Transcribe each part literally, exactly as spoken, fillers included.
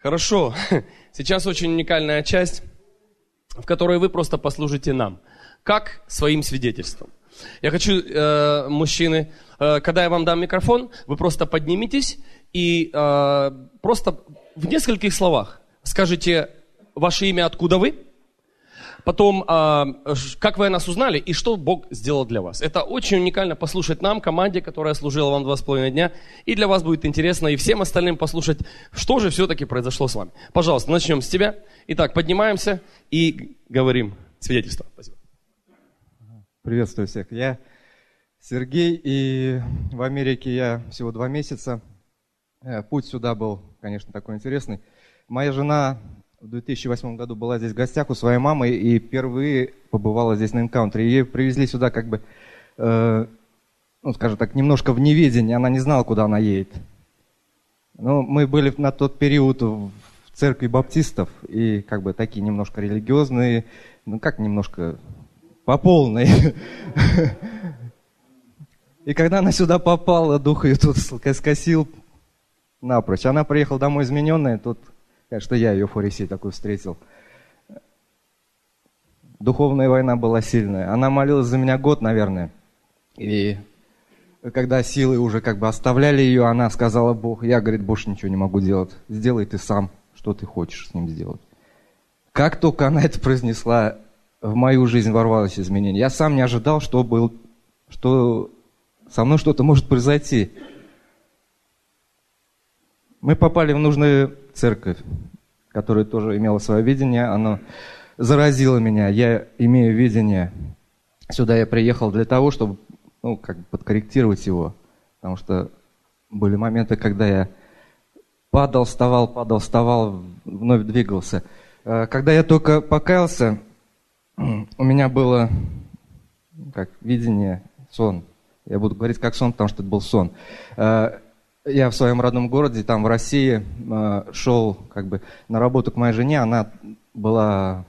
Хорошо. Сейчас очень уникальная часть, в которой вы просто послужите нам, как своим свидетельством. Я хочу, э, мужчины, э, когда я вам дам микрофон, вы просто подниметесь и э, просто в нескольких словах скажите ваше имя, откуда вы, потом, э, как вы о нас узнали и что Бог сделал для вас. Это очень уникально послушать нам, команде, которая служила вам два с половиной дня, и для вас будет интересно, и всем остальным послушать, что же все-таки произошло с вами. Пожалуйста, начнем с тебя. Итак, поднимаемся и говорим свидетельство. Спасибо. Приветствую всех. Я Сергей, и в Америке я всего два месяца. Путь сюда был, конечно, такой интересный. Моя жена в две тысячи восьмом году была здесь в гостях у своей мамы и впервые побывала здесь на энкаунтере. Ее привезли сюда как бы, э, ну, скажем так, немножко в неведении. Она не знала, куда она едет. Но мы были на тот период в церкви баптистов и как бы такие немножко религиозные, ну как немножко... по полной. И когда она сюда попала, дух ее тут скосил напрочь. Она приехала домой измененная, тут, конечно, я ее фарисей такой встретил. Духовная война была сильная. Она молилась за меня год, наверное. И когда силы уже как бы оставляли ее, она сказала: Бог, я, говорит, больше ничего не могу делать. Сделай ты сам, что ты хочешь с ним сделать. Как только она это произнесла, в мою жизнь ворвалось изменение. Я сам не ожидал, что, был, что со мной что-то может произойти. Мы попали в нужную церковь, которая тоже имела свое видение. Оно заразило меня. Я имею видение. Сюда я приехал для того, чтобы, ну, как бы подкорректировать его. Потому что были моменты, когда я падал, вставал, падал, вставал, вновь двигался. Когда я только покаялся, у меня было как видение, сон. Я буду говорить как сон, потому что это был сон. Я в своем родном городе, там в России, шел как бы на работу к моей жене. Она была,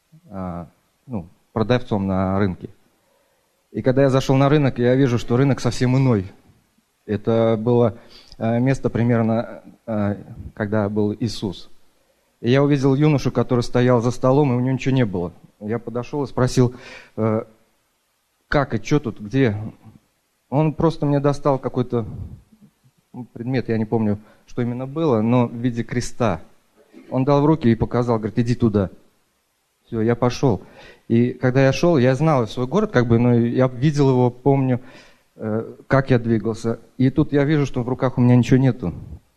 ну, продавцом на рынке. И когда я зашел на рынок, я вижу, что рынок совсем иной. Это было место примерно, когда был Иисус. И я увидел юношу, который стоял за столом, и у него ничего не было. Я подошел и спросил, э, как и что тут, где? Он просто мне достал какой-то предмет, я не помню, что именно было, но в виде креста. Он дал в руки и показал, говорит, иди туда. Все, я пошел. И когда я шел, я знал свой город, как бы, но я видел его, помню, э, как я двигался. И тут я вижу, что в руках у меня ничего нету.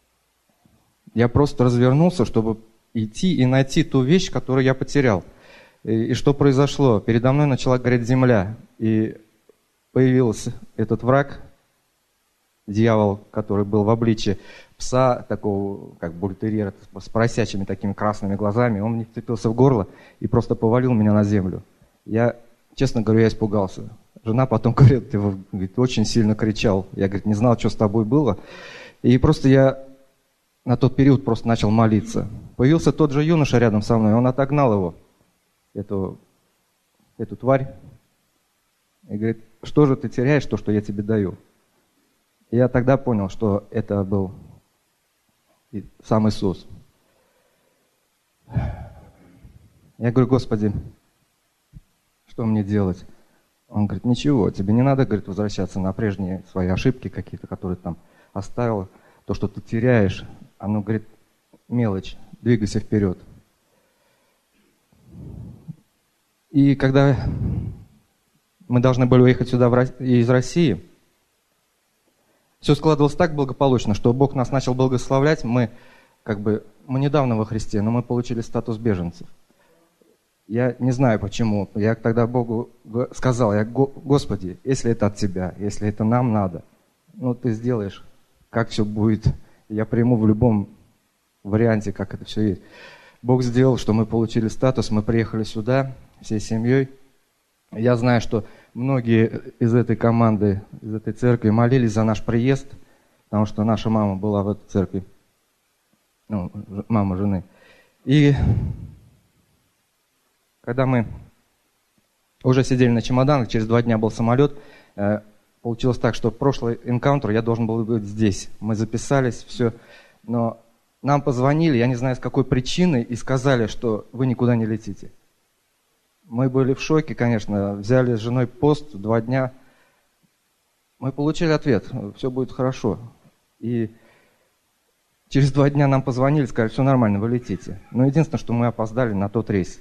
Я просто развернулся, чтобы идти и найти ту вещь, которую я потерял. И, и что произошло? Передо мной начала гореть земля. И появился этот враг, дьявол, который был в обличье пса, такого, как бультерьера, с поросячьими такими красными глазами. Он мне вцепился в горло и просто повалил меня на землю. Я, честно говорю, я испугался. Жена потом говорит, ты говорит, очень сильно кричал. Я, говорит, не знал, что с тобой было. И просто я на тот период просто начал молиться. Появился тот же юноша рядом со мной, он отогнал его, эту, эту тварь, и говорит, что же ты теряешь, то, что я тебе даю? И я тогда понял, что это был сам Иисус. Я говорю, Господи, что мне делать? Он говорит, ничего, тебе не надо, говорит, возвращаться на прежние свои ошибки какие-то, которые там оставил, то, что ты теряешь, оно, говорит, мелочь, двигайся вперед. И когда мы должны были уехать сюда из России, все складывалось так благополучно, что Бог нас начал благословлять. Мы, как бы, мы недавно во Христе, но мы получили статус беженцев. Я не знаю почему. Я тогда Богу сказал, я, Господи, если это от Тебя, если это нам надо, ну Ты сделаешь, как все будет. Я приму в любом варианте, как это все есть. Бог сделал, что мы получили статус, мы приехали сюда всей семьей. Я знаю, что многие из этой команды, из этой церкви молились за наш приезд, потому что наша мама была в этой церкви, ну, мама жены. И когда мы уже сидели на чемоданах, через два дня был самолет, получилось так, что прошлый энкаунтер я должен был быть здесь. Мы записались, все, но нам позвонили, я не знаю с какой причины, и сказали, что вы никуда не летите. Мы были в шоке, конечно, взяли с женой пост два дня. Мы получили ответ, все будет хорошо. И через два дня нам позвонили, сказали, все нормально, вы летите. Но единственное, что мы опоздали на тот рейс.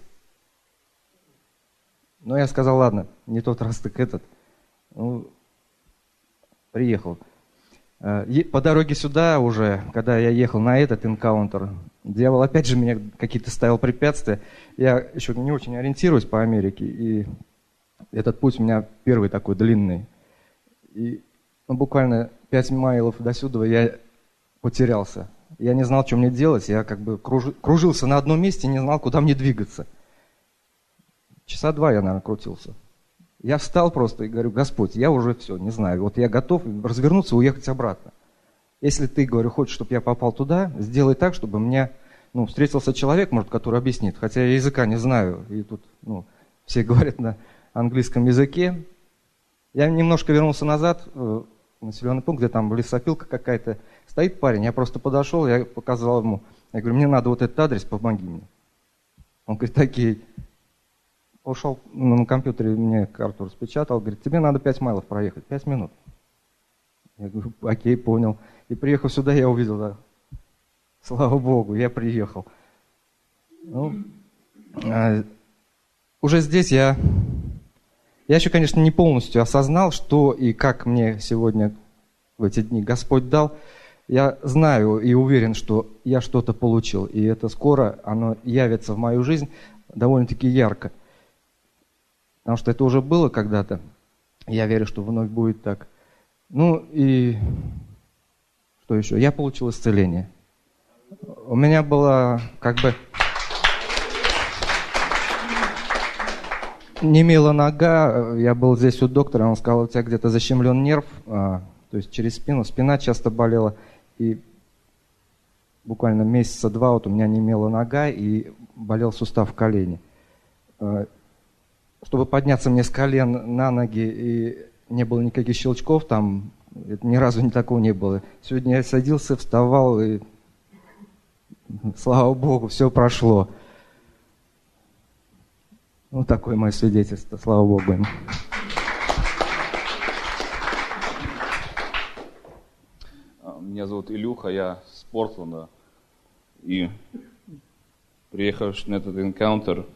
Но я сказал, ладно, не тот раз, так этот. Ну, приехал. По дороге сюда уже, когда я ехал на этот энкаунтер, дьявол опять же меня какие-то ставил препятствия. Я еще не очень ориентируюсь по Америке, и этот путь у меня первый такой длинный. И ну, буквально пять майлов до сюда я потерялся. Я не знал, что мне делать, я как бы круж... кружился на одном месте, не знал, куда мне двигаться. Часа два я, наверное, крутился. Я встал просто и говорю, Господь, я уже все, не знаю, вот я готов развернуться и уехать обратно. Если ты, говорю, хочешь, чтобы я попал туда, сделай так, чтобы мне ну, встретился человек, может, который объяснит, хотя я языка не знаю, и тут ну, все говорят на английском языке. Я немножко вернулся назад, в населенный пункт, где там лесопилка какая-то, стоит парень, я просто подошел, я показал ему, я говорю, мне надо вот этот адрес, помоги мне. Он говорит, окей. Ушел на компьютере, мне карту распечатал, говорит, тебе надо пять майлов проехать, пять минут. Я говорю, окей, понял. И приехав сюда, я увидел, да, слава Богу, я приехал. Ну, а, уже здесь я, я еще, конечно, не полностью осознал, что и как мне сегодня в эти дни Господь дал. Я знаю и уверен, что я что-то получил, и это скоро, оно явится в мою жизнь довольно-таки ярко. Потому что это уже было когда-то. Я верю, что вновь будет так. Ну и что еще? Я получил исцеление. У меня была как бы немела нога. Я был здесь у доктора, он сказал, у тебя где-то защемлен нерв, а, то есть через спину. Спина часто болела. И буквально месяца два вот у меня немела нога и болел сустав в колене. Чтобы подняться мне с колен на ноги, и не было никаких щелчков, там ни разу ни такого не было. Сегодня я садился, вставал, и слава Богу, все прошло. Вот такое мое свидетельство, слава Богу. Меня зовут Илюха, я с Портленда. И приехав на этот энкаунтер,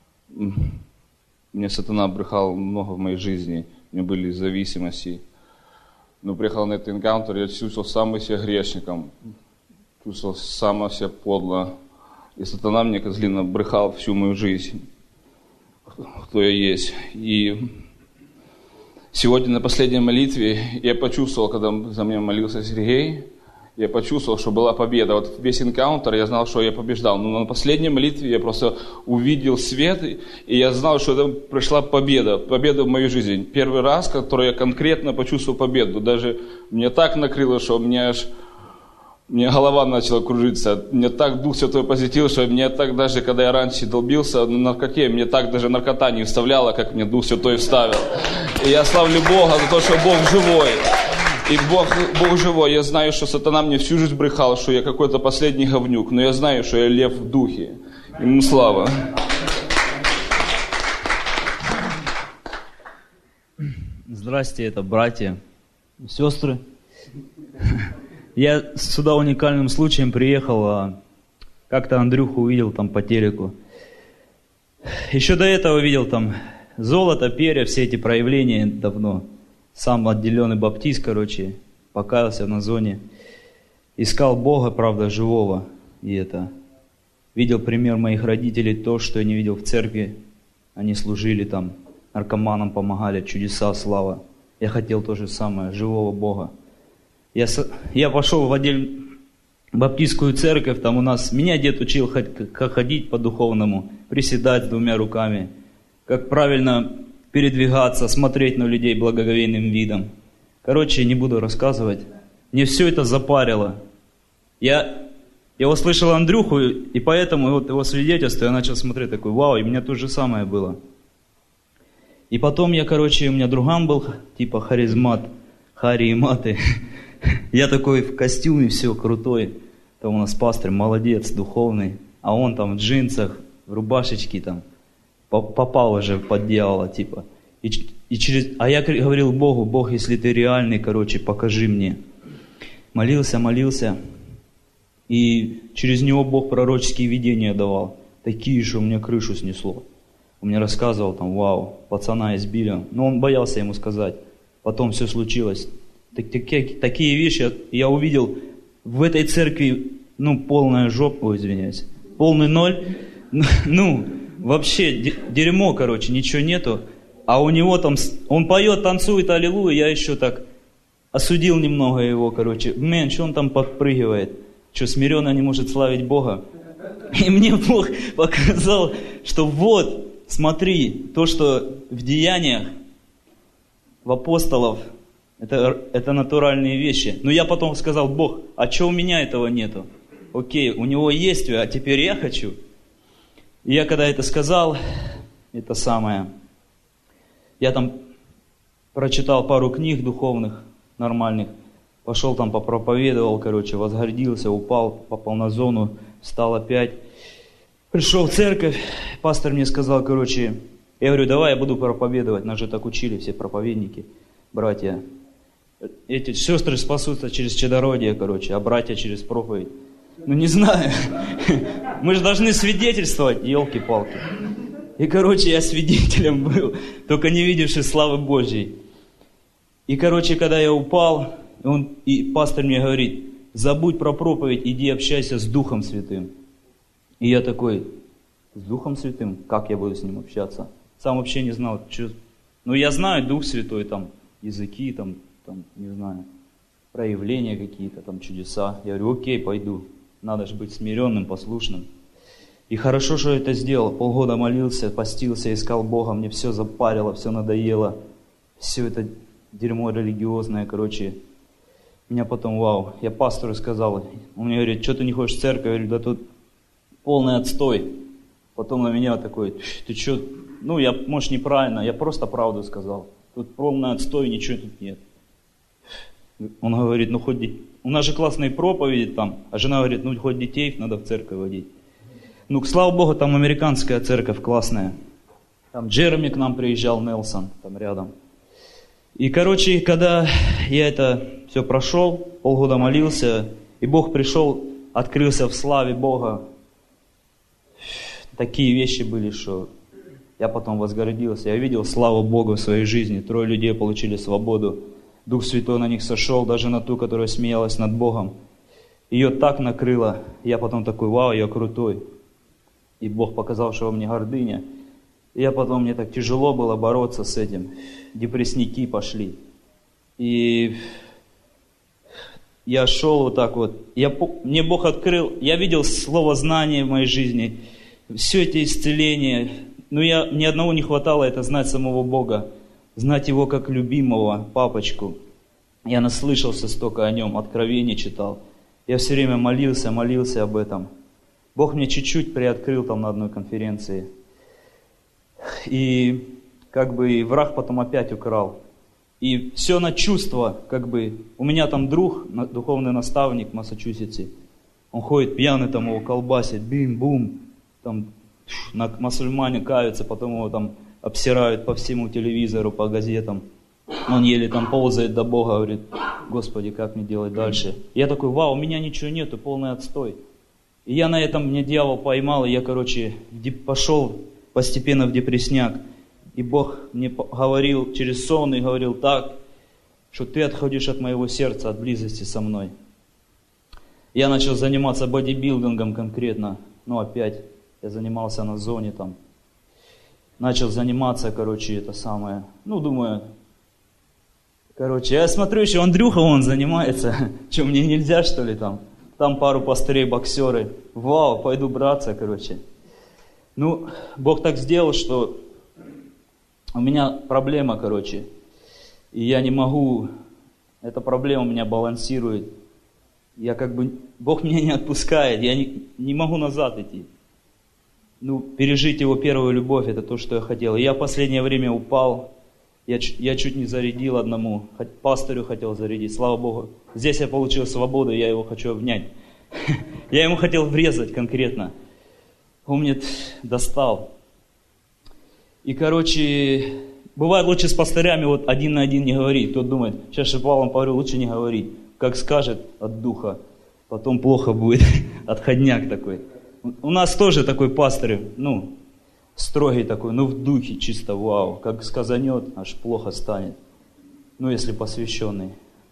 мне сатана брехал много в моей жизни, у меня были зависимости. Но приехал на этот энкаунтер, я чувствовал сам себя грешником, чувствовал сам себя подло. И сатана мне козлина брехал всю мою жизнь, кто я есть. И сегодня на последней молитве я почувствовал, когда за меня молился Сергей, я почувствовал, что была победа. Вот весь энкаунтер я знал, что я побеждал. Но на последней молитве я просто увидел свет, и я знал, что это пришла победа. Победа в мою жизнь. Первый раз, который я конкретно почувствовал победу. Даже меня так накрыло, что мне аж... Мне голова начала кружиться. Мне так Дух Святой посетил, что мне так даже, когда я раньше долбился на наркоте, мне так даже наркота не вставляла, как мне Дух Святой вставил. И я славлю Бога за то, что Бог живой. И Бог, Бог живой. Я знаю, что сатана мне всю жизнь брехал, что я какой-то последний говнюк. Но я знаю, что я лев в духе. Ему слава. Здрасте, это братья и сестры. Я сюда уникальным случаем приехал, как-то Андрюху увидел там по телеку. Еще до этого видел там золото, перья, все эти проявления давно. Сам отделенный баптист, короче, покаялся на зоне. Искал Бога, правда, живого. И это, видел пример моих родителей, то, что я не видел в церкви. Они служили там, наркоманам помогали, чудеса, слава. Я хотел то же самое, живого Бога. Я, я пошел в отдельную баптистскую церковь, там у нас, меня дед учил, как ходить по-духовному, приседать двумя руками, как правильно передвигаться, смотреть на людей благоговейным видом. Короче, не буду рассказывать. Мне все это запарило. Я, я услышал Андрюху, и поэтому вот его свидетельство, я начал смотреть, такой, вау, и у меня то же самое было. И потом я, короче, у меня друган был, типа харизмат, Хари и Маты. Я такой в костюме, все, крутой. Там у нас пастор молодец, духовный, а он там в джинсах, в рубашечке там, попал уже под дьявола, типа. И, и через... А я говорил Богу: Бог, если ты реальный, короче, покажи мне. Молился, молился, и через него Бог пророческие видения давал. Такие, что у меня крышу снесло. Он мне рассказывал там: вау, пацана избили. Но он боялся ему сказать. Потом все случилось. Так, такие, такие вещи я увидел в этой церкви, ну, полная жопа, ой, извиняюсь, полный ноль. Ну, вообще дерьмо, короче, ничего нету. А у него там, он поет, танцует, аллилуйя, я еще так осудил немного его, короче. Мэн, что он там подпрыгивает? Что, смиренно не может славить Бога? И мне Бог показал, что вот, смотри, то, что в деяниях, в апостолов, это, это натуральные вещи. Но я потом сказал: Бог, а что у меня этого нету? Окей, у него есть, а теперь я хочу. И я когда это сказал, это самое, я там прочитал пару книг духовных, нормальных, пошел там попроповедовал, короче, возгордился, упал, попал на зону, встал опять. Пришел в церковь, пастор мне сказал, короче, я говорю: давай я буду проповедовать, нас же так учили все проповедники, братья. Эти сестры спасутся через чадородие, короче, а братья через проповедь. Ну не знаю, мы же должны свидетельствовать, елки-палки. И, короче, я свидетелем был, только не видевший славы Божьей. И, короче, когда я упал, он, и пастор мне говорит: забудь про проповедь, иди общайся с Духом Святым. И я такой: с Духом Святым? Как я буду с ним общаться? Сам вообще не знал, что... Ну, я знаю Дух Святой, там, языки, там, там, не знаю, проявления какие-то, там, чудеса. Я говорю: окей, пойду. Надо же быть смиренным, послушным. И хорошо, что я это сделал. Полгода молился, постился, искал Бога. Мне все запарило, все надоело. Все это дерьмо религиозное, короче. Меня потом, вау, я пастору сказал. Он мне говорит: что ты не ходишь в церковь? Я говорю: да тут полный отстой. Потом на меня такой: ты что? Ну, я, может, неправильно, я просто правду сказал. Тут полный отстой, ничего тут нет. Он говорит: ну, хоть... У нас же классные проповеди там. А жена говорит: ну, хоть детей надо в церковь водить. Ну, слава Богу, там американская церковь классная. Там Джереми к нам приезжал, Нелсон, там рядом. И, короче, когда я это все прошел, полгода молился, и Бог пришел, открылся в славе Бога. Такие вещи были, что я потом возгордился. Я видел славу Бога в своей жизни. Трое людей получили свободу. Дух Святой на них сошел, даже на ту, которая смеялась над Богом. Ее так накрыло. Я потом такой: вау, я крутой. И Бог показал, что во мне гордыня. И я потом, мне так тяжело было бороться с этим. Депрессники пошли. И я шел вот так вот. Я, мне Бог открыл, я видел слово знание в моей жизни. Все эти исцеления. Но я, ни одного не хватало, это знать самого Бога. Знать Его как любимого папочку. Я наслышался столько о Нем, откровения читал. Я все время молился, молился об этом. Бог мне чуть-чуть приоткрыл там на одной конференции. И как бы враг потом опять украл. И все на чувство, как бы. У меня там друг, духовный наставник в Массачусетсе. Он ходит пьяный, там его колбасит, бим-бум. Там на мусульмане каются, потом его там обсирают по всему телевизору, по газетам. Он еле там ползает до Бога, говорит: Господи, как мне делать дальше? Я такой: вау, у меня ничего нету, полный отстой. И я на этом, мне дьявол поймал, и я, короче, пошел постепенно в депрессняк. И Бог мне говорил через сон и говорил так, что ты отходишь от моего сердца, от близости со мной. Я начал заниматься бодибилдингом конкретно, ну опять, я занимался на зоне там. Начал заниматься, короче, это самое, ну думаю, короче, я смотрю, еще Андрюха он занимается, что, мне нельзя, что ли, там? Там пару пастырей, боксеры. Вау, пойду браться, короче. Ну, Бог так сделал, что у меня проблема, короче. И я не могу, эта проблема меня балансирует. Я как бы, Бог меня не отпускает, я не, не могу назад идти. Ну, пережить Его первую любовь, это то, что я хотел. И я в последнее время упал, я, я чуть не зарядил одному, пастырю хотел зарядить, слава Богу. Здесь я получил свободу, я его хочу обнять. Я ему хотел врезать конкретно. Он мне достал. И, короче, бывает лучше с пастырями вот один на один не говорить. Тот думает, сейчас Шипалом поговорю, лучше не говорить. Как скажет от духа, потом плохо будет. Отходняк такой. У нас тоже такой пастырь, ну, строгий такой, ну в духе чисто вау. Как сказанет, аж плохо станет. Ну, если посвященный.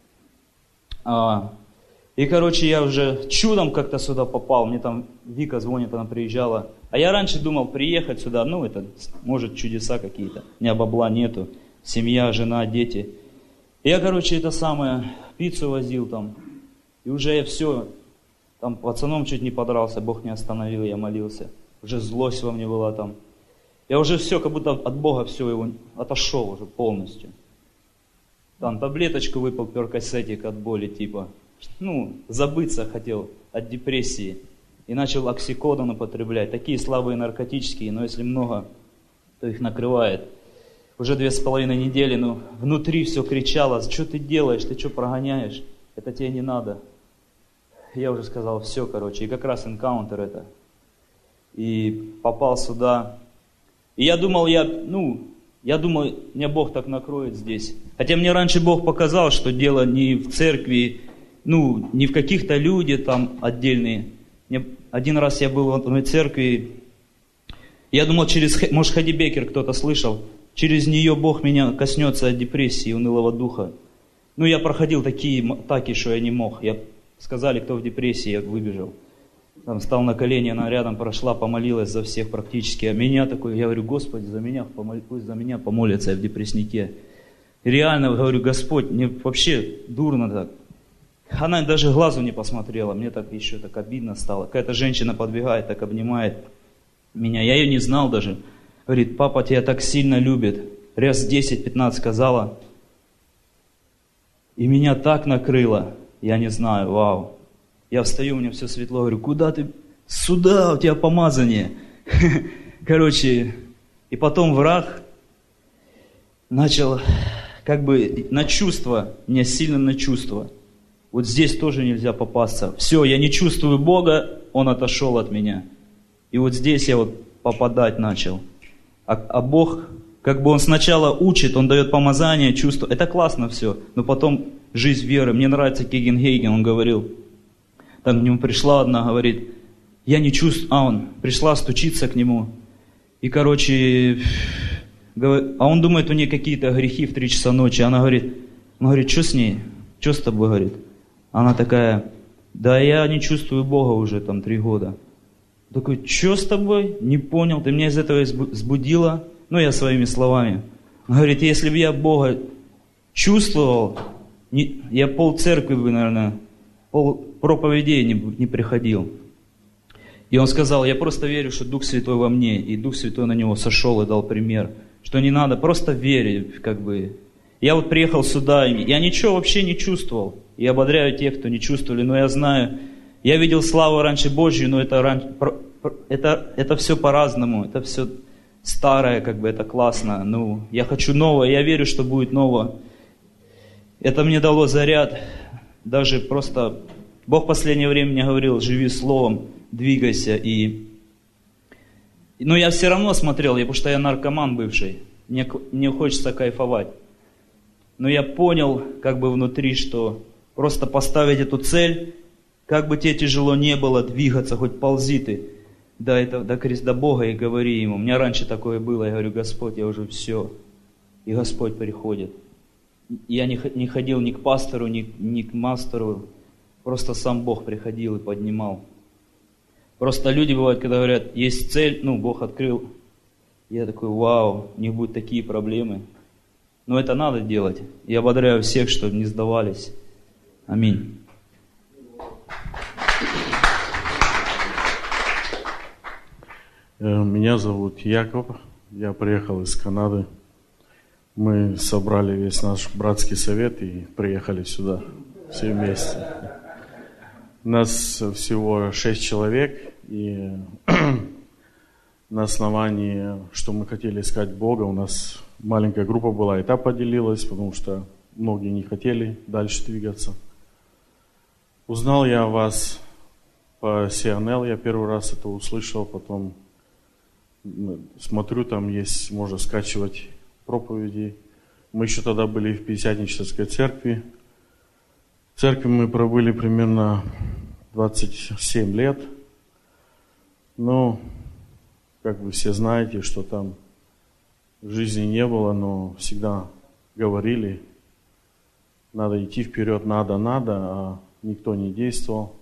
А, и, короче, я уже чудом как-то сюда попал. Мне там Вика звонит, она приезжала. А я раньше думал приехать сюда, ну, это, может, чудеса какие-то. У меня бабла нету. Семья, жена, дети. И я, короче, это самое, пиццу возил там. И уже я все, там пацаном чуть не подрался, Бог не остановил, я молился. Уже злость во мне была там. Я уже все, как будто от Бога все его отошел уже полностью. Там таблеточку выпил, перкосетик от боли типа. Ну, забыться хотел от депрессии. И начал оксикодон употреблять. Такие слабые наркотические, но если много, то их накрывает. Уже две с половиной недели, ну, внутри все кричало, что ты делаешь, ты что прогоняешь, это тебе не надо. Я уже сказал, все, короче, и как раз энкаунтер это. И попал сюда. И я думал, я, ну, я думал, меня Бог так накроет здесь. Хотя мне раньше Бог показал, что дело не в церкви, ну, не в каких-то людях там отдельные. Мне, один раз я был в одной церкви, я думал, через, может, Хади Бекер кто-то слышал, через нее Бог меня коснется от депрессии, унылого духа. Ну, я проходил такие атаки, что я не мог. Я, сказали, кто в депрессии, я выбежал. Там встал на колени, она рядом прошла, помолилась за всех практически. А меня такой, я говорю, Господи, за меня, пусть за меня помолятся, я в депресснике. И реально говорю, Господь, мне вообще дурно так. Она даже глазу не посмотрела, мне так еще так обидно стало. Какая-то женщина подбегает, так обнимает меня, я ее не знал даже. Говорит, папа тебя так сильно любит. Раз десять-пятнадцать сказала. И меня так накрыло, я не знаю, вау. Я встаю, у меня все светло, говорю, куда ты? Сюда, у тебя помазание. Короче, и потом враг начал как бы на чувство, меня сильно на чувство. Вот здесь тоже нельзя попасться. Все, я не чувствую Бога, Он отошел от меня. И вот здесь я вот попадать начал. А, а Бог, как бы Он сначала учит, Он дает помазание, чувство. Это классно все, но потом жизнь веры. Мне нравится Кеген Хейген, он говорил, там к нему пришла одна, говорит, я не чувствую, а он пришла стучиться к нему. И, короче, а он думает, у нее какие-то грехи в три часа ночи. Она говорит, он говорит, что с ней? Что с тобой, говорит? Она такая, да я не чувствую Бога уже там три года. Такой, что с тобой? Не понял, ты меня из этого сбудила. Ну, я своими словами. Он говорит, если бы я Бога чувствовал, не, я пол церкви бы, наверное, пол проповедей не, не приходил. И он сказал, я просто верю, что Дух Святой во мне, и Дух Святой на него сошел и дал пример, что не надо, просто верить, как бы. Я вот приехал сюда, я ничего вообще не чувствовал. И ободряю тех, кто не чувствовали, но я знаю, я видел славу раньше Божью, но это, это, это все по-разному, это все старое, как бы это классно. Ну, я хочу новое, я верю, что будет новое. Это мне дало заряд, даже просто Бог в последнее время мне говорил, живи словом, двигайся. И... Но я все равно смотрел, потому что я наркоман бывший, мне, мне хочется кайфовать. Но я понял, как бы внутри, что просто поставить эту цель, как бы тебе тяжело не было двигаться, хоть ползи ты до, этого, до креста Бога и говори Ему. У меня раньше такое было, я говорю, Господь, я уже все. И Господь приходит. Я не, не ходил ни к пастору, ни, ни к мастеру, просто сам Бог приходил и поднимал. Просто люди бывают, когда говорят, есть цель, ну, Бог открыл. Я такой, вау, у них будут такие проблемы. Но это надо делать. Я ободряю всех, чтобы не сдавались. Аминь. Меня зовут Яков. Я приехал из Канады. Мы собрали весь наш братский совет и приехали сюда все вместе. Нас всего шесть человек, и на основании, что мы хотели искать Бога, у нас маленькая группа была, и та поделилась, потому что многие не хотели дальше двигаться. Узнал я о вас по си эн эл я первый раз это услышал, потом смотрю, там есть, можно скачивать проповеди. Мы еще тогда были в Пятидесятнической церкви. В церкви мы пробыли примерно двадцать семь лет. Ну, как вы все знаете, что там жизни не было, но всегда говорили, надо идти вперед, надо, надо, а никто не действовал.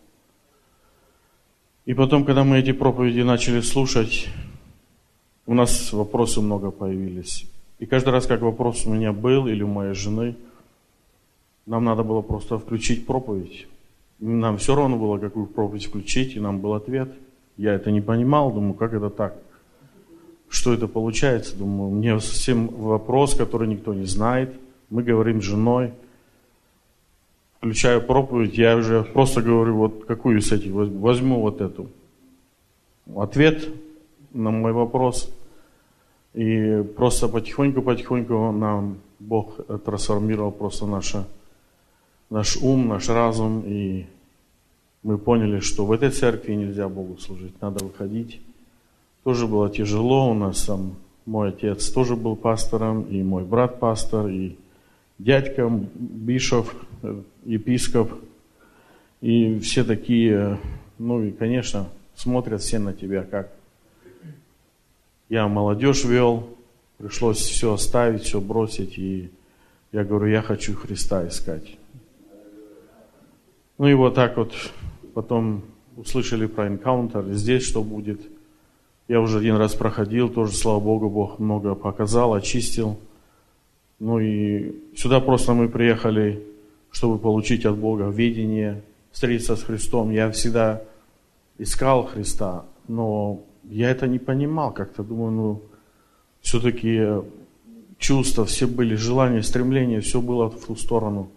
И потом, когда мы эти проповеди начали слушать, у нас вопросы много появились. И каждый раз, как вопрос у меня был или у моей жены, нам надо было просто включить проповедь. Нам все равно было, какую проповедь включить, и нам был ответ. Я это не понимал, думаю, как это так? Что это получается? Думаю, мне совсем вопрос, который никто не знает. Мы говорим с женой. Включаю проповедь, я уже просто говорю, вот какую из этих, возьму вот эту. Ответ на мой вопрос. И просто потихоньку-потихоньку нам Бог трансформировал просто наше, наш ум, наш разум. И мы поняли, что в этой церкви нельзя Богу служить, надо выходить. Тоже было тяжело, у нас там мой отец тоже был пастором, и мой брат пастор, и дядька, бишоп, епископ, и все такие, ну и, конечно, смотрят все на тебя как. Я молодежь вел, пришлось все оставить, все бросить, и я говорю, я хочу Христа искать. Ну и вот так вот, потом услышали про энкаунтер, здесь что будет. Я уже один раз проходил, тоже, слава Богу, Бог много показал, очистил. Ну и сюда просто мы приехали, чтобы получить от Бога видение, встретиться с Христом. Я всегда искал Христа, но я это не понимал как-то. Думаю, ну, все-таки чувства, все были желания, стремления, все было в ту сторону.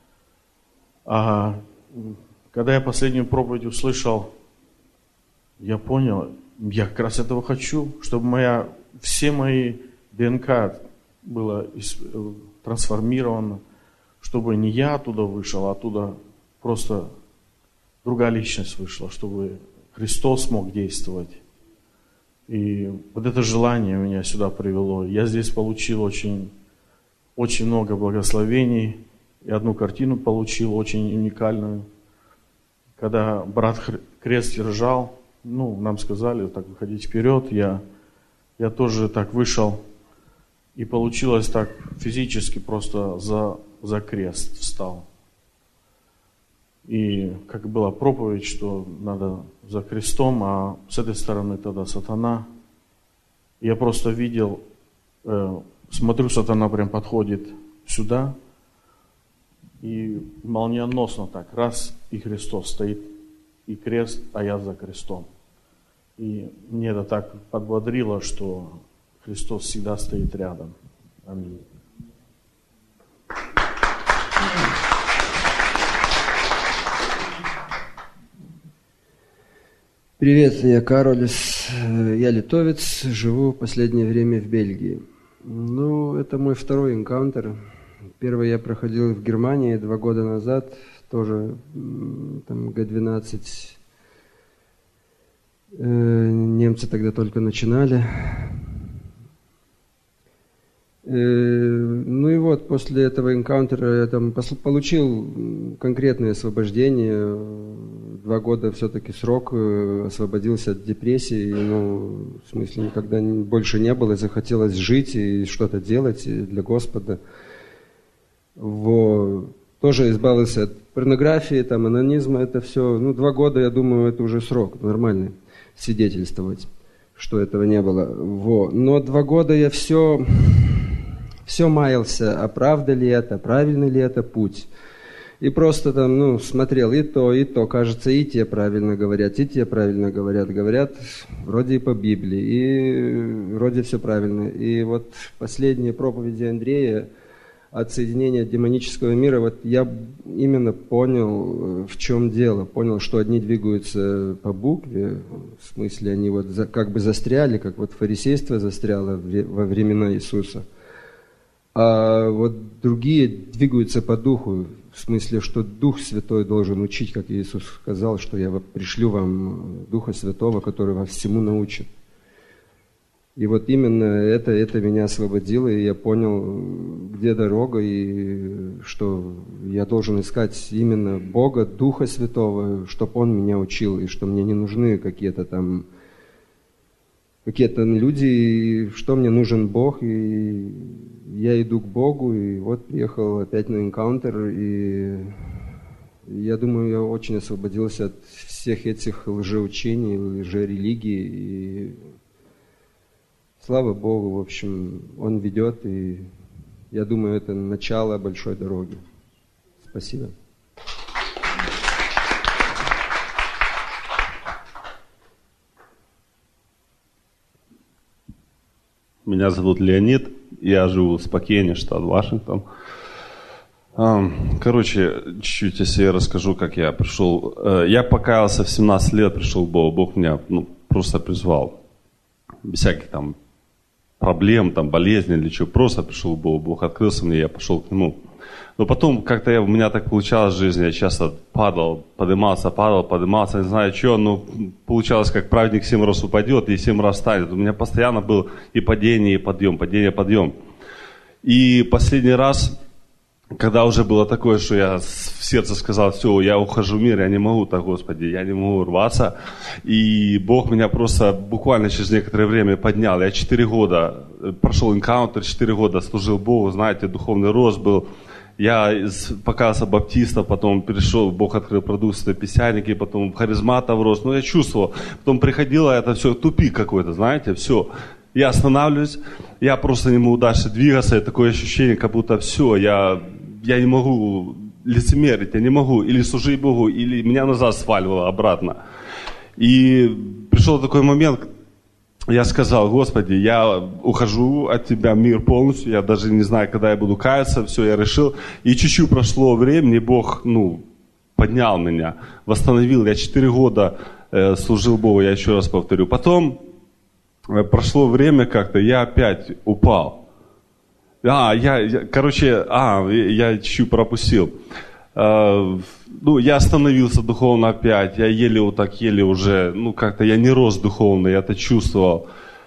А когда я последнюю проповедь услышал, я понял, я как раз этого хочу, чтобы моя, все мои ДНК было трансформировано, чтобы не я оттуда вышел, а оттуда просто другая личность вышла, чтобы Христос мог действовать. И вот это желание меня сюда привело. Я здесь получил очень, очень много благословений, и одну картину получил, очень уникальную. Когда брат крест держал, ну, нам сказали, так, выходить вперед, я, я тоже так вышел, и получилось так физически, просто за, за крест встал. И как была проповедь, что надо за крестом, а с этой стороны тогда сатана. Я просто видел, э, смотрю, сатана прям подходит сюда, и молниеносно так, раз, и Христос стоит, и крест, а я за крестом. И мне это так подбодрило, что Христос всегда стоит рядом. Аминь. Привет, я Каролис, я литовец, живу в последнее время в Бельгии. Ну, это мой второй энкаунтер. Первый я проходил в Германии два года назад, тоже там Гэ двенадцать. Немцы тогда только начинали. Ну и вот, после этого энкаунтера я там получил конкретное освобождение. Два года все-таки срок, освободился от депрессии. Ну, в смысле, никогда больше не было, захотелось жить и что-то делать для Господа. Вот. Тоже избавился от порнографии, там, анонизма, это все. Ну, два года, я думаю, это уже срок нормальный, свидетельствовать, что этого не было. Вот. Но два года я все... Все маялся, а правда ли это, правильный ли это путь. И просто там, ну, смотрел и то, и то, кажется, и те правильно говорят, и те правильно говорят. Говорят вроде и по Библии, и вроде все правильно. И вот последние проповеди Андрея от соединения демонического мира, вот я именно понял, в чем дело. Понял, что одни двигаются по букве, в смысле они вот за, как бы застряли, как вот фарисейство застряло во времена Иисуса. а вот другие двигаются по духу, в смысле, что Дух Святой должен учить, как Иисус сказал, что я пришлю вам Духа Святого, который вас всему научит. И вот именно это, это меня освободило, и я понял, где дорога, и что я должен искать именно Бога, Духа Святого, чтобы Он меня учил, и что мне не нужны какие-то там какие-то люди, и что мне нужен Бог, и я иду к Богу, и вот приехал опять на энкаунтер, и я думаю, я очень освободился от всех этих лжеучений, лжерелигий, и слава Богу, в общем, Он ведет, и я думаю, это начало большой дороги. Спасибо. Меня зовут Леонид, я живу в Спокейне, штат Вашингтон. Короче, чуть-чуть я себе расскажу, как я пришел. Я покаялся в семнадцать лет, пришел к Богу. Бог меня ну, просто призвал. Без всяких там проблем, там, болезней или чего. Просто пришел к Богу. Бог открылся мне, я пошел к Нему. Но потом как-то я, у меня так получалось в жизни. Я часто падал, поднимался, падал, поднимался, не знаю что. Но получалось, как праведник семь раз упадет и семь раз встанет. У меня постоянно был и падение, и подъем, падение, подъем. И последний раз, когда уже было такое, что я в сердце сказал, все, я ухожу в мир, я не могу так, Господи, я не могу рваться. И Бог меня просто буквально через некоторое время поднял. Я четыре года прошел энкаунтер, четыре года служил Богу, знаете, духовный рост был. Я покаялся баптиста, потом перешел, Бог открыл продукты, писяники, потом в харизматов рос. Ну, я чувствовал. Потом приходило это все, тупик какой-то, знаете, все. Я останавливаюсь, я просто не могу дальше двигаться, и такое ощущение, как будто все, я, я не могу лицемерить, я не могу или служить Богу, или меня назад сваливало обратно. И пришел такой момент, я сказал, Господи, я ухожу от Тебя, мир полностью, я даже не знаю, когда я буду каяться, все, я решил. И чуть-чуть прошло времени, Бог, ну, поднял меня, восстановил. Я четыре года э, служил Богу, я еще раз повторю. Потом э, прошло время как-то, я опять упал. А, я, я короче, а, я чуть-чуть пропустил. Э, ну, я остановился духовно опять, я еле вот так, еле уже, ну, как-то я не рос духовно, я это чувствовал.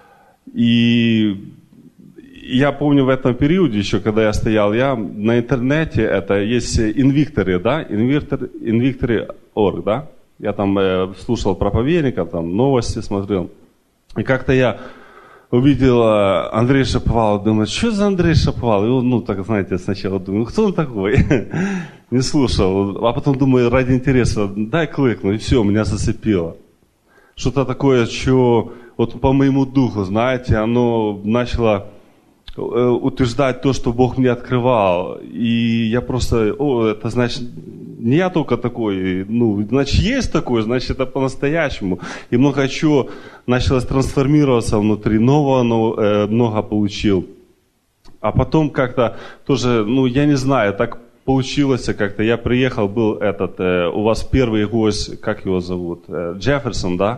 И я помню в этом периоде еще, когда я стоял, я на интернете, это есть инвикторы, да, инвиктор, инвикторы точка орг, да, я там э, слушал проповедников, там новости смотрел, и как-то я увидел Андрея Шаповалова, думаю, что за Андрей Шаповалов? И он, ну, так, знаете, сначала думаю, кто он такой? Не слушал. А потом думаю, ради интереса, дай кликну, и все, меня зацепило. Что-то такое, что вот по моему духу, знаете, оно начало утверждать то, что Бог мне открывал. И я просто, о, это значит, не я только такой, ну, значит, есть такой, значит, это по-настоящему. И много чего началось трансформироваться внутри, нового но, э, много получил. А потом как-то тоже, ну, я не знаю, так получилось как-то. Я приехал, был этот, э, у вас первый гость, как его зовут? Э, Джефферсон, да?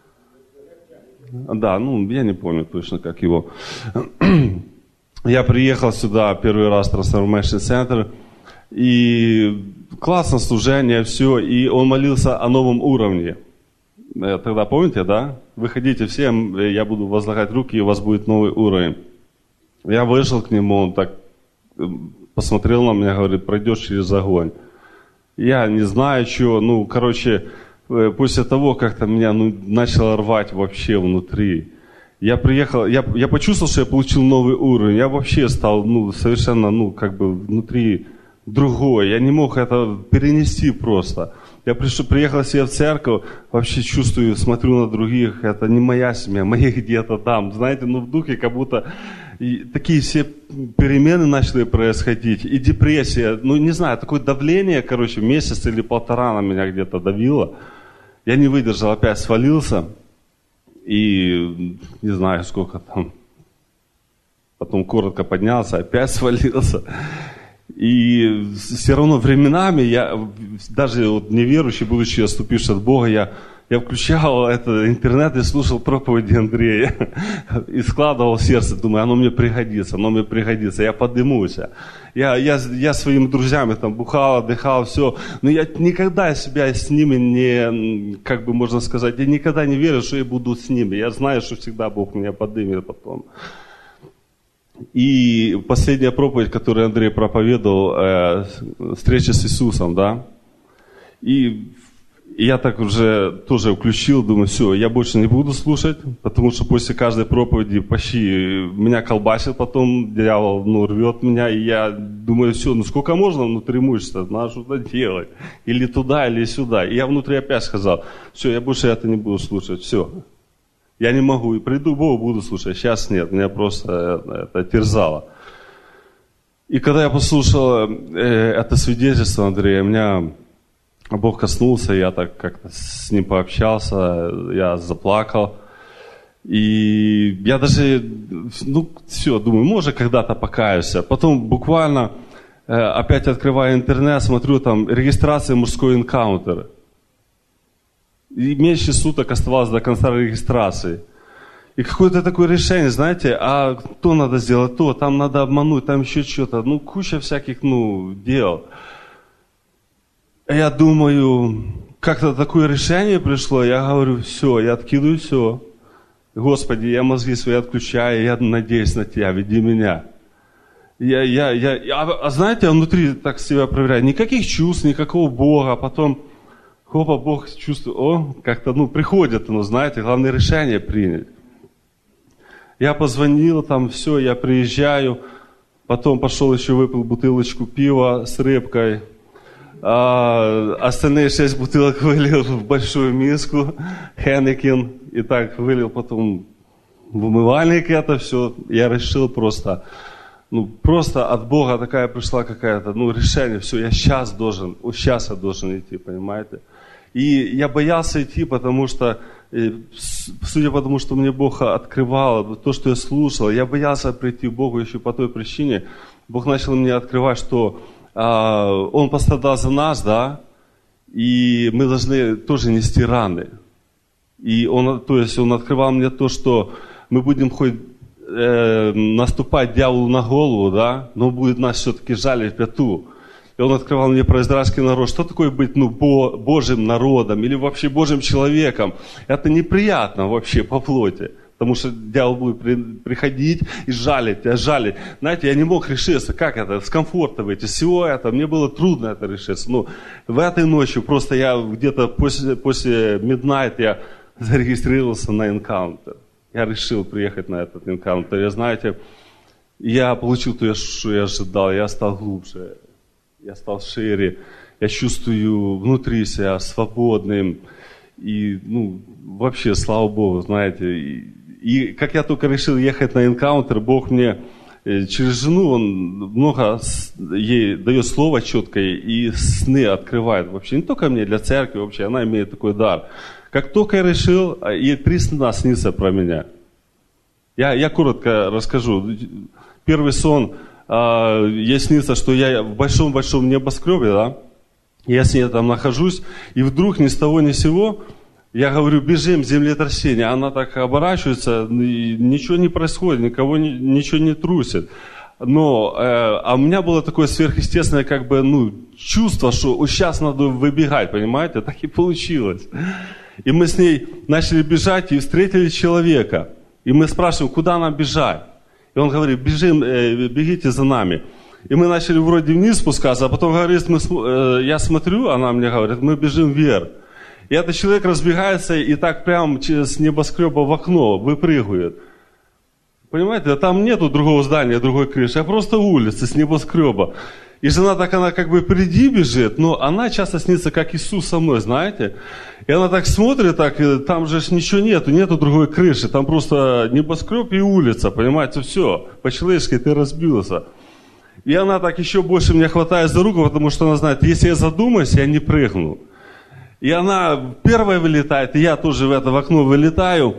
Да, ну, я не помню точно, как его. Я приехал сюда первый раз в Transformation Center, и классно служение, все, и он молился о новом уровне. Тогда помните, да? Выходите все, я буду возлагать руки, и у вас будет новый уровень. Я вышел к нему, он так посмотрел на меня, говорит, пройдешь через огонь. Я не знаю, что, ну, короче, после того, как-то меня ну, начало рвать вообще внутри. Я приехал, я, я почувствовал, что я получил новый уровень. Я вообще стал, ну, совершенно, ну, как бы внутри другой. Я не мог это перенести просто. Я пришел, приехал себе в церковь, вообще чувствую, смотрю на других, это не моя семья, мои где-то там. Знаете, ну, в духе как будто и такие все перемены начали происходить. И депрессия, ну, не знаю, такое давление, короче, месяц или полтора на меня где-то давило. Я не выдержал, опять свалился. И не знаю, сколько там. Потом коротко поднялся, опять свалился. И все равно временами я, даже вот неверующий, будучи отступивший от Бога, я Я включал это, интернет и слушал проповеди Андрея. И складывал в сердце, думаю, оно мне пригодится, оно мне пригодится. Я поднимусь. Я, я, я своими друзьями там бухал, отдыхал, все. Но я никогда себя с ними не, как бы можно сказать, я никогда не верю, что я буду с ними. Я знаю, что всегда Бог меня поднимет потом. И последняя проповедь, которую Андрей проповедовал, э, встреча с Иисусом, да. И я так уже тоже включил, думаю, все, я больше не буду слушать, потому что после каждой проповеди почти меня колбасит потом, дьявол, ну, рвет меня, и я думаю, все, ну сколько можно внутри мучиться, надо что-то делать, или туда, или сюда. И я внутри опять сказал, все, я больше это не буду слушать, все. Я не могу, и приду к Богу, буду слушать, сейчас нет, меня просто это терзало. И когда я послушал э, это свидетельство Андрея, меня Бог коснулся, я так как-то с ним пообщался, я заплакал. И я даже, ну, все, думаю, может, когда-то покаюсь. Потом буквально э, опять открываю интернет, смотрю, там, регистрация мужской энкаунтер. И меньше суток оставалось до конца регистрации. И какое-то такое решение, знаете, а то надо сделать, то, там надо обмануть, там еще что-то. Ну, куча всяких, ну, дел. Я думаю, как-то такое решение пришло, я говорю, все, я откидываю все. Господи, я мозги свои отключаю, я надеюсь на Тебя, веди меня. Я, я, я, а, а знаете, я внутри так себя проверяю, никаких чувств, никакого Бога, а потом, хопа, Бог чувствует, о, как-то, ну, приходит, ну, знаете, главное решение принять. Я позвонил, там, все, я приезжаю, потом пошел еще выпил бутылочку пива с рыбкой. А остальные шесть бутылок вылил в большую миску, Хеннекен, и так вылил потом в умывальник это все. Я решил просто, ну, просто от Бога такая пришла какая-то, ну, решение, все, я сейчас должен, сейчас я должен идти, понимаете. И я боялся идти, потому что, судя по тому, что мне Бог открывал, то, что я слушал, я боялся прийти к Богу еще по той причине. Бог начал мне открывать, что Он пострадал за нас, да, и мы должны тоже нести раны. И он, то есть он открывал мне то, что мы будем хоть э, наступать дьяволу на голову, да, но он будет нас все-таки жалить в пяту. И он открывал мне про израильский народ, что такое быть, ну, бо, Божьим народом или вообще Божьим человеком. Это неприятно вообще по плоти. Потому что дьявол будет при, приходить и жалить тебя, жалить. Знаете, я не мог решиться, как это, с комфорта выйти, с всего этого. Мне было трудно это решиться. Ну, в этой ночью просто я где-то после, после midnight я зарегистрировался на энкаунтер. Я решил приехать на этот энкаунтер. Я, знаете, я получил то, что я ожидал. Я стал глубже, я стал шире. Я чувствую внутри себя свободным. И, ну, вообще, слава Богу, знаете. И, И как я только решил ехать на энкаунтер, Бог мне через жену, Он много ей дает слово четкое и сны открывает. Вообще не только мне, для церкви вообще, она имеет такой дар. Как только я решил, ей три сна снится про меня. Я, я коротко расскажу. Первый сон, ей снится, что я в большом-большом небоскребе, да, я с ней там нахожусь, и вдруг ни с того ни с сего... Я говорю, бежим, землетрясение. Она так оборачивается, и ничего не происходит, никого не, ничего не трусит. Но, э, а у меня было такое сверхъестественное, как бы, ну, чувство, что сейчас надо выбегать, понимаете? Так и получилось. И мы с ней начали бежать и встретили человека. И мы спрашиваем, куда нам бежать? И он говорит, бежим, э, бегите за нами. И мы начали вроде вниз спускаться, а потом говорит, мы, э, я смотрю, она мне говорит, мы бежим вверх. И этот человек разбегается и так прям через небоскреба в окно выпрыгивает. Понимаете, там нету другого здания, другой крыши, а просто улица с небоскреба. И жена так, она как бы впереди бежит, но она часто снится, как Иисус со мной, знаете. И она так смотрит, так, там же ничего нету, нету другой крыши, там просто небоскреб и улица, понимаете, все, по-человечески ты разбился. И она так еще больше меня хватает за руку, потому что она знает, если я задумаюсь, я не прыгну. И она первая вылетает, и я тоже в это в окно вылетаю.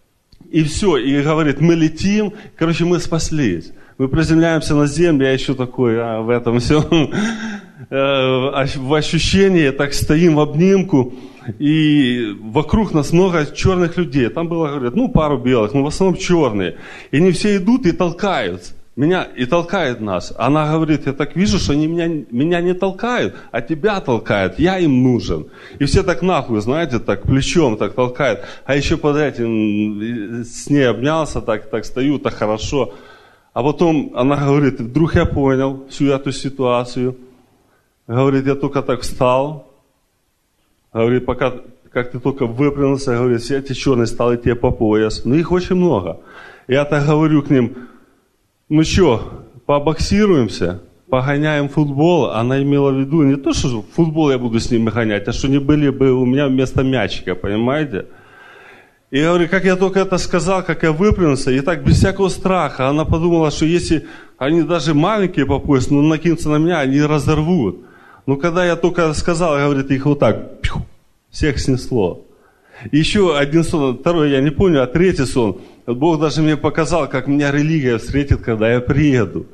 И все, и говорит, мы летим. Короче, мы спаслись. Мы приземляемся на землю, я еще такой, а, в этом все. в ощущении, так стоим в обнимку, и вокруг нас много черных людей. Там было, говорят, ну, пару белых, но в основном черные. И они все идут и толкают меня, и толкают нас. Она говорит, я так вижу, что они меня, меня не толкают, а тебя толкают, я им нужен. И все так нахуй, знаете, так плечом так толкают. А еще под этим с ней обнялся, так, так стою, так хорошо. А потом она говорит, вдруг я понял всю эту ситуацию. Говорит, я только так встал. Говорит, пока как ты только выпрямился, говорит, все эти черные стали тебе по пояс. Ну, их очень много. Я так говорю к ним, ну что, побоксируемся, погоняем футбол. Она имела в виду не то, что футбол я буду с ними гонять, а что не были бы у меня вместо мячика, понимаете? И я говорю, как я только это сказал, как я выпрямился, и так без всякого страха. Она подумала, что если они даже маленькие по пояс, но накинутся на меня, они разорвут. Но когда я только сказал, говорит, их вот так, пью, всех снесло. И еще один сон, второй я не помню, а третий сон. Бог даже мне показал, как меня религия встретит, когда я приеду.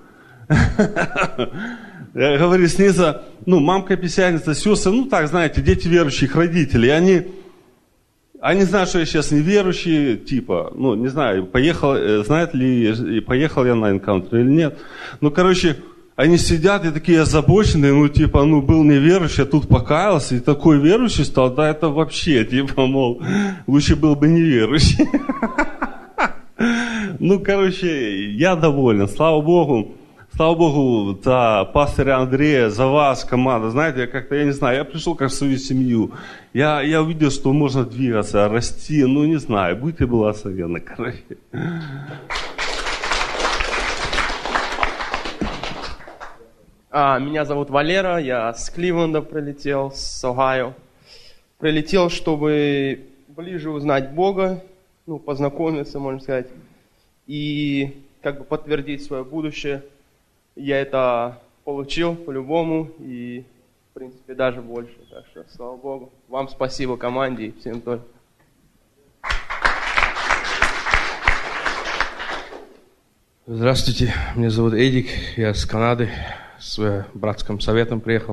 Я говорю, снизу, ну, мамка писательница, сестры, ну так, знаете, дети верующих родителей, они... Они знают, что я сейчас неверующий, типа, ну, не знаю, поехал, знает ли, поехал я на энкаунтер или нет. Ну, короче, они сидят и такие озабоченные, ну, типа, ну, был неверующий, а тут покаялся, и такой верующий стал, да, это вообще, типа, мол, лучше был бы неверующий. Ну, короче, я доволен, слава Богу. Слава Богу, за пастыря Андрея, за вас, команда. Знаете, я как-то, я не знаю, я пришел как в свою семью. Я, я увидел, что можно двигаться, расти. Ну, не знаю, будьте благословенны, короче. А, меня зовут Валера, я с Кливленда прилетел, с Огайо. Прилетел, чтобы ближе узнать Бога, ну, познакомиться, можно сказать, и как бы подтвердить свое будущее. Я это получил по-любому и, в принципе, даже больше. Так что, слава Богу. Вам спасибо, команде и всем тоже. Здравствуйте, меня зовут Эдик, я с Канады, с братским советом приехал.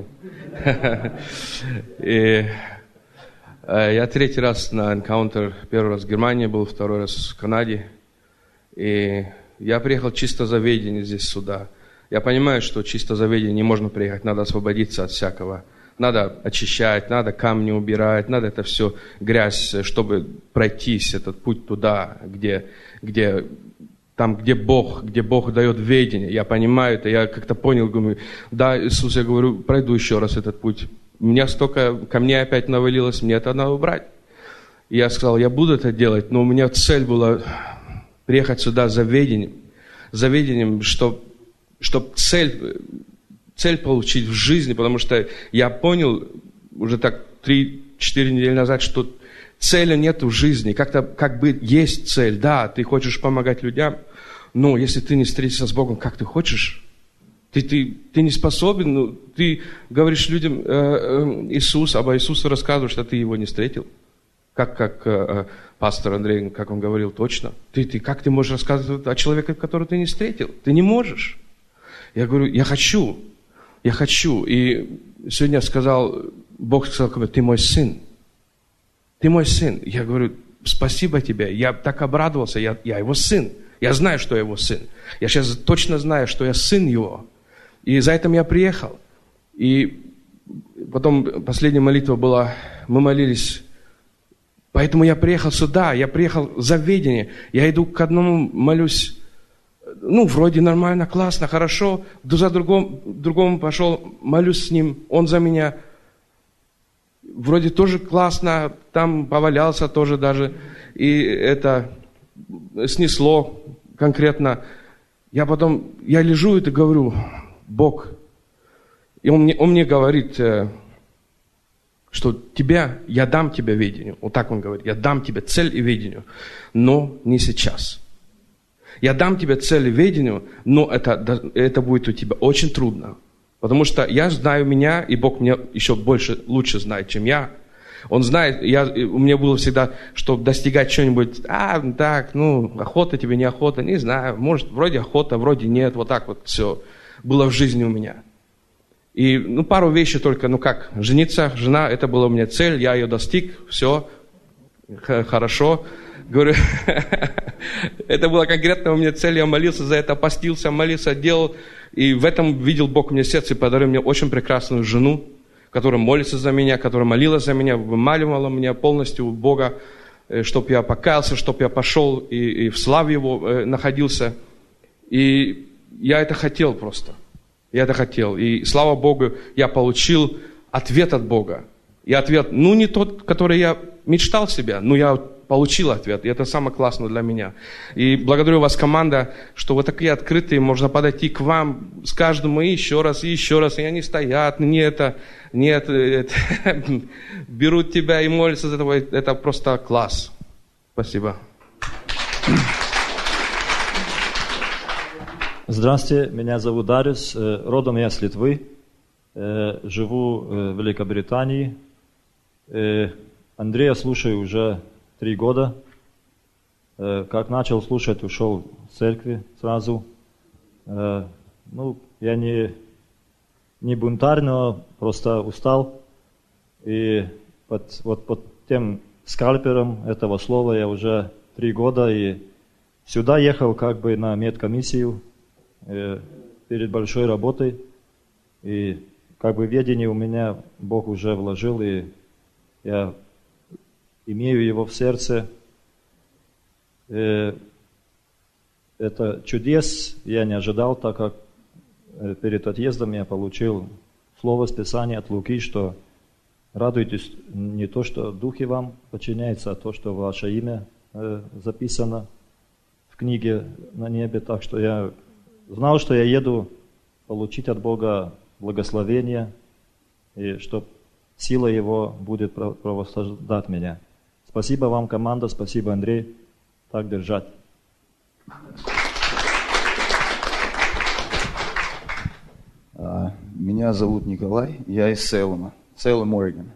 Я третий раз на энкаунтер, первый раз в Германии был, второй раз в Канаде. И я приехал чисто за ведение здесь сюда. Я понимаю, что чисто за ведение не можно приехать, надо освободиться от всякого. Надо очищать, надо камни убирать, надо это все, грязь, чтобы пройтись, этот путь туда, где, где, там, где Бог, где Бог дает ведение. Я понимаю это, я как-то понял, говорю, да, Иисус, я говорю, пройду еще раз этот путь. У меня столько камней опять навалилось, мне это надо убрать. И я сказал, я буду это делать, но у меня цель была приехать сюда за ведением, за ведением, что чтобы цель, цель получить в жизни, потому что я понял уже так три-четыре недели назад, что цели нет в жизни. Как-то как бы есть цель, да, ты хочешь помогать людям, но если ты не встретишься с Богом, как ты хочешь? Ты, ты, ты не способен, ну, ты говоришь людям э, э, Иисус, об Иисусе рассказываешь, а ты его не встретил. Как, как э, пастор Андрей, как он говорил, точно. Ты, ты, как ты можешь рассказывать о человеке, которого ты не встретил? Ты не можешь. Я говорю, я хочу, я хочу. И сегодня сказал, Бог сказал ко мне, ты мой сын. Ты мой сын. Я говорю, спасибо тебе. Я так обрадовался, я, я его сын. Я знаю, что я его сын. Я сейчас точно знаю, что я сын его. И за этим я приехал. И потом последняя молитва была, мы молились. Поэтому я приехал сюда, я приехал за ведение. Я иду к одному, молюсь. Ну, вроде нормально, классно, хорошо. За другому, другому пошел, молюсь с ним, он за меня. Вроде тоже классно, там повалялся тоже даже. И это снесло конкретно. Я потом, я лежу и говорю, Бог. И он мне, он мне говорит, что тебя, я дам тебе ведению. Вот так он говорит, я дам тебе цель и ведению, но не сейчас. Я дам тебе цель и ведению, но это, это будет у тебя очень трудно. Потому что я знаю меня, и Бог меня еще больше, лучше знает, чем я. Он знает, я, у меня было всегда, чтобы достигать что-нибудь, а, так, ну, охота тебе, не охота, не знаю, может, вроде охота, вроде нет, вот так вот все было в жизни у меня. И, ну, пару вещей только, ну как, жениться, жена, это была у меня цель, я ее достиг, все, хорошо. Говорю, это была конкретная у меня цель, я молился за это, постился, молился, делал. И в этом видел Бог мне сердце и подарил мне очень прекрасную жену, которая молится за меня, которая молилась за меня, вымаливала меня полностью у Бога, чтобы я покаялся, чтобы я пошел и, и в славе Его э, находился. И я это хотел просто. Я это хотел. И слава Богу, я получил ответ от Бога. И ответ, ну не тот, который я мечтал себе, но я получил ответ. И это самое классное для меня. И благодарю вас, команда, что вы такие открытые, можно подойти к вам с каждым и еще раз, и еще раз. И они стоят, не это, нет, это, берут тебя и молятся за этого. Это просто класс. Спасибо. Здравствуйте, меня зовут Дариус, родом я с Литвы, живу в Великобритании. Андрея слушаю уже три года. Как начал слушать, ушел в церкви сразу. Ну, я не, не бунтарь, но просто устал. И под, вот под тем скальпером этого слова я уже три года и сюда ехал как бы на медкомиссию перед большой работой, и как бы ведение у меня Бог уже вложил, и я имею его в сердце. Это чудес я не ожидал, так как перед отъездом я получил слово с Писания от Луки, что радуйтесь не то, что духи вам подчиняются, а то, что ваше имя записано в книге на небе. Так что я знал, что я еду получить от Бога благословение, и что сила Его будет правосуждать меня. Спасибо вам, команда, спасибо, Андрей. Так держать. Меня зовут Николай, я из Сейлема, Сейлем, Орегон.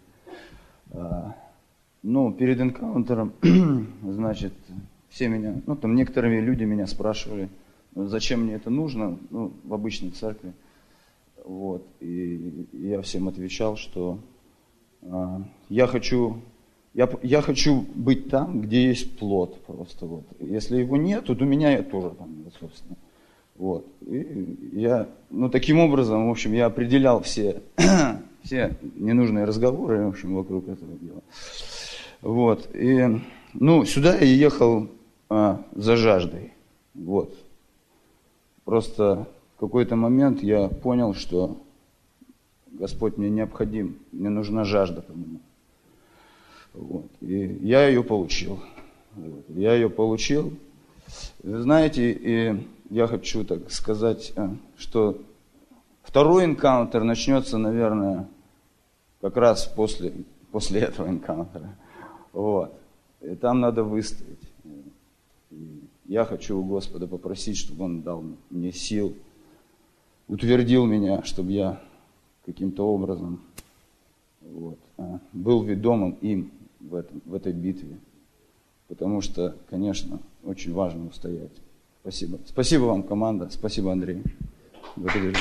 Ну, перед энкаунтером, значит, все меня, ну, там некоторые люди меня спрашивали, зачем мне это нужно, ну, в обычной церкви. Вот. И я всем отвечал, что а, я хочу, я, я хочу быть там, где есть плод просто. Вот. Если его нет, то у меня я тоже там, собственно. Вот. И я, ну, таким образом, в общем, я определял все, все ненужные разговоры, в общем, вокруг этого дела. Вот. И, ну, сюда я ехал а, за жаждой. Вот. Просто в какой-то момент я понял, что Господь мне необходим, мне нужна жажда по Нему. Вот. И я ее получил. Вот. Я ее получил. Вы знаете, и я хочу так сказать, что второй энкаунтер начнется, наверное, как раз после, после этого энкаунтера. Вот. И там надо выстоять. И я хочу у Господа попросить, чтобы Он дал мне сил, утвердил меня, чтобы я каким-то образом вот, был ведомым им в, этом, в этой битве. Потому что, конечно, очень важно устоять. Спасибо. Спасибо вам, команда. Спасибо, Андрей. Благодарю.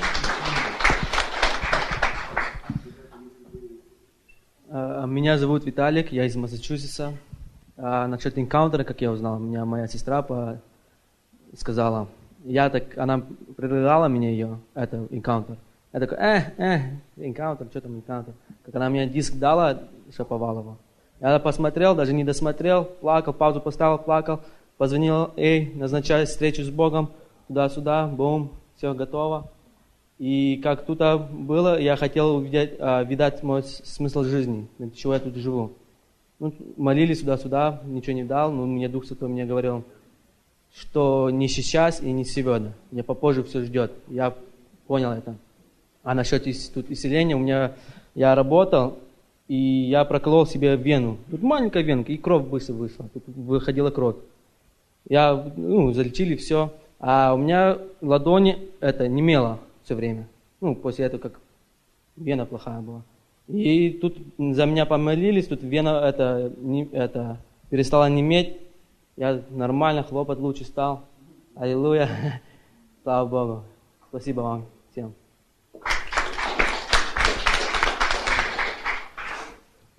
Меня зовут Виталик, я из Массачусетса. А насчет энкаунтера, как я узнал, меня моя сестра по... сказала, я так, она предлагала мне ее, это энкаунтер. Я такой, э, э, энкаунтер, что там энкаунтер? Как она мне диск дала, Шаповалова. Я посмотрел, даже не досмотрел, плакал, паузу поставил, плакал, позвонил, эй, назначай встречу с Богом, туда-сюда, бум, все готово. И как тут было, я хотел увидеть, а, видать мой смысл жизни, для чего я тут живу. Ну, молились сюда-сюда, ничего не дал, но мне Дух Святой мне говорил, что не сейчас и не сегодня, меня попозже все ждет. Я понял это. А насчет тут исцеления, у меня, я работал, и я проколол себе вену. Тут маленькая венка, и кровь быстро вышла, тут выходила кровь. Я, ну, залечили все, а у меня ладони это немело все время. Ну, после этого, как вена плохая была. И тут за меня помолились, тут вена это, не, это перестала неметь. Я нормально, хлопот лучше стал. Аллилуйя. Слава Богу. Спасибо вам всем.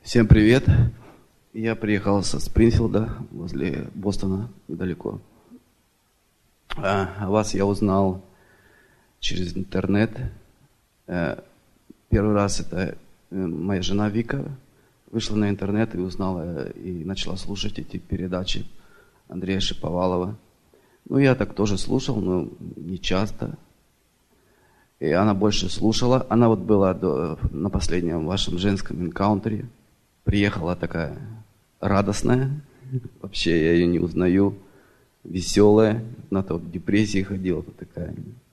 Всем привет. Я приехал со Спрингфилда, возле Бостона, недалеко. А, о вас я узнал через интернет. Первый раз это моя жена Вика вышла на интернет и узнала, и начала слушать эти передачи Андрея Шиповалова. Ну, я так тоже слушал, но не часто. И она больше слушала. Она вот была до, на последнем вашем женском энкаунтере. Приехала такая радостная. Вообще я ее не узнаю. Веселая. Она-то вот в депрессии ходила. Вот такая.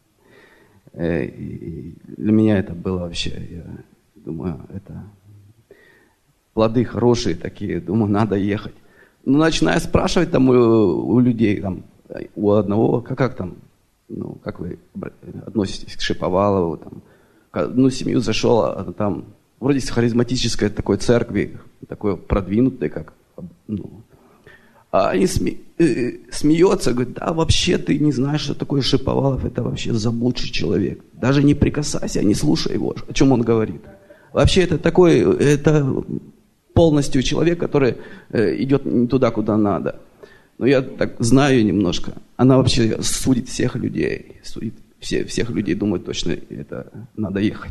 И для меня это было вообще, я думаю, это плоды хорошие такие. Думаю, надо ехать. Ну, начинаю спрашивать там у, у людей, там, у одного, как, как там, ну, как вы относитесь к Шиповалову, там, в одну семью зашел, а там, вроде с харизматической такой церкви, такой продвинутой, как, ну, а они сме, э, смеются, говорят, да, вообще ты не знаешь, что такое Шиповалов, это вообще заблудший человек, даже не прикасайся, не слушай его, о чем он говорит. Вообще это такой, это полностью человек, который э, идет не туда, куда надо. Но я так знаю немножко. Она вообще судит всех людей. Судит все, всех людей, думает, точно это надо ехать.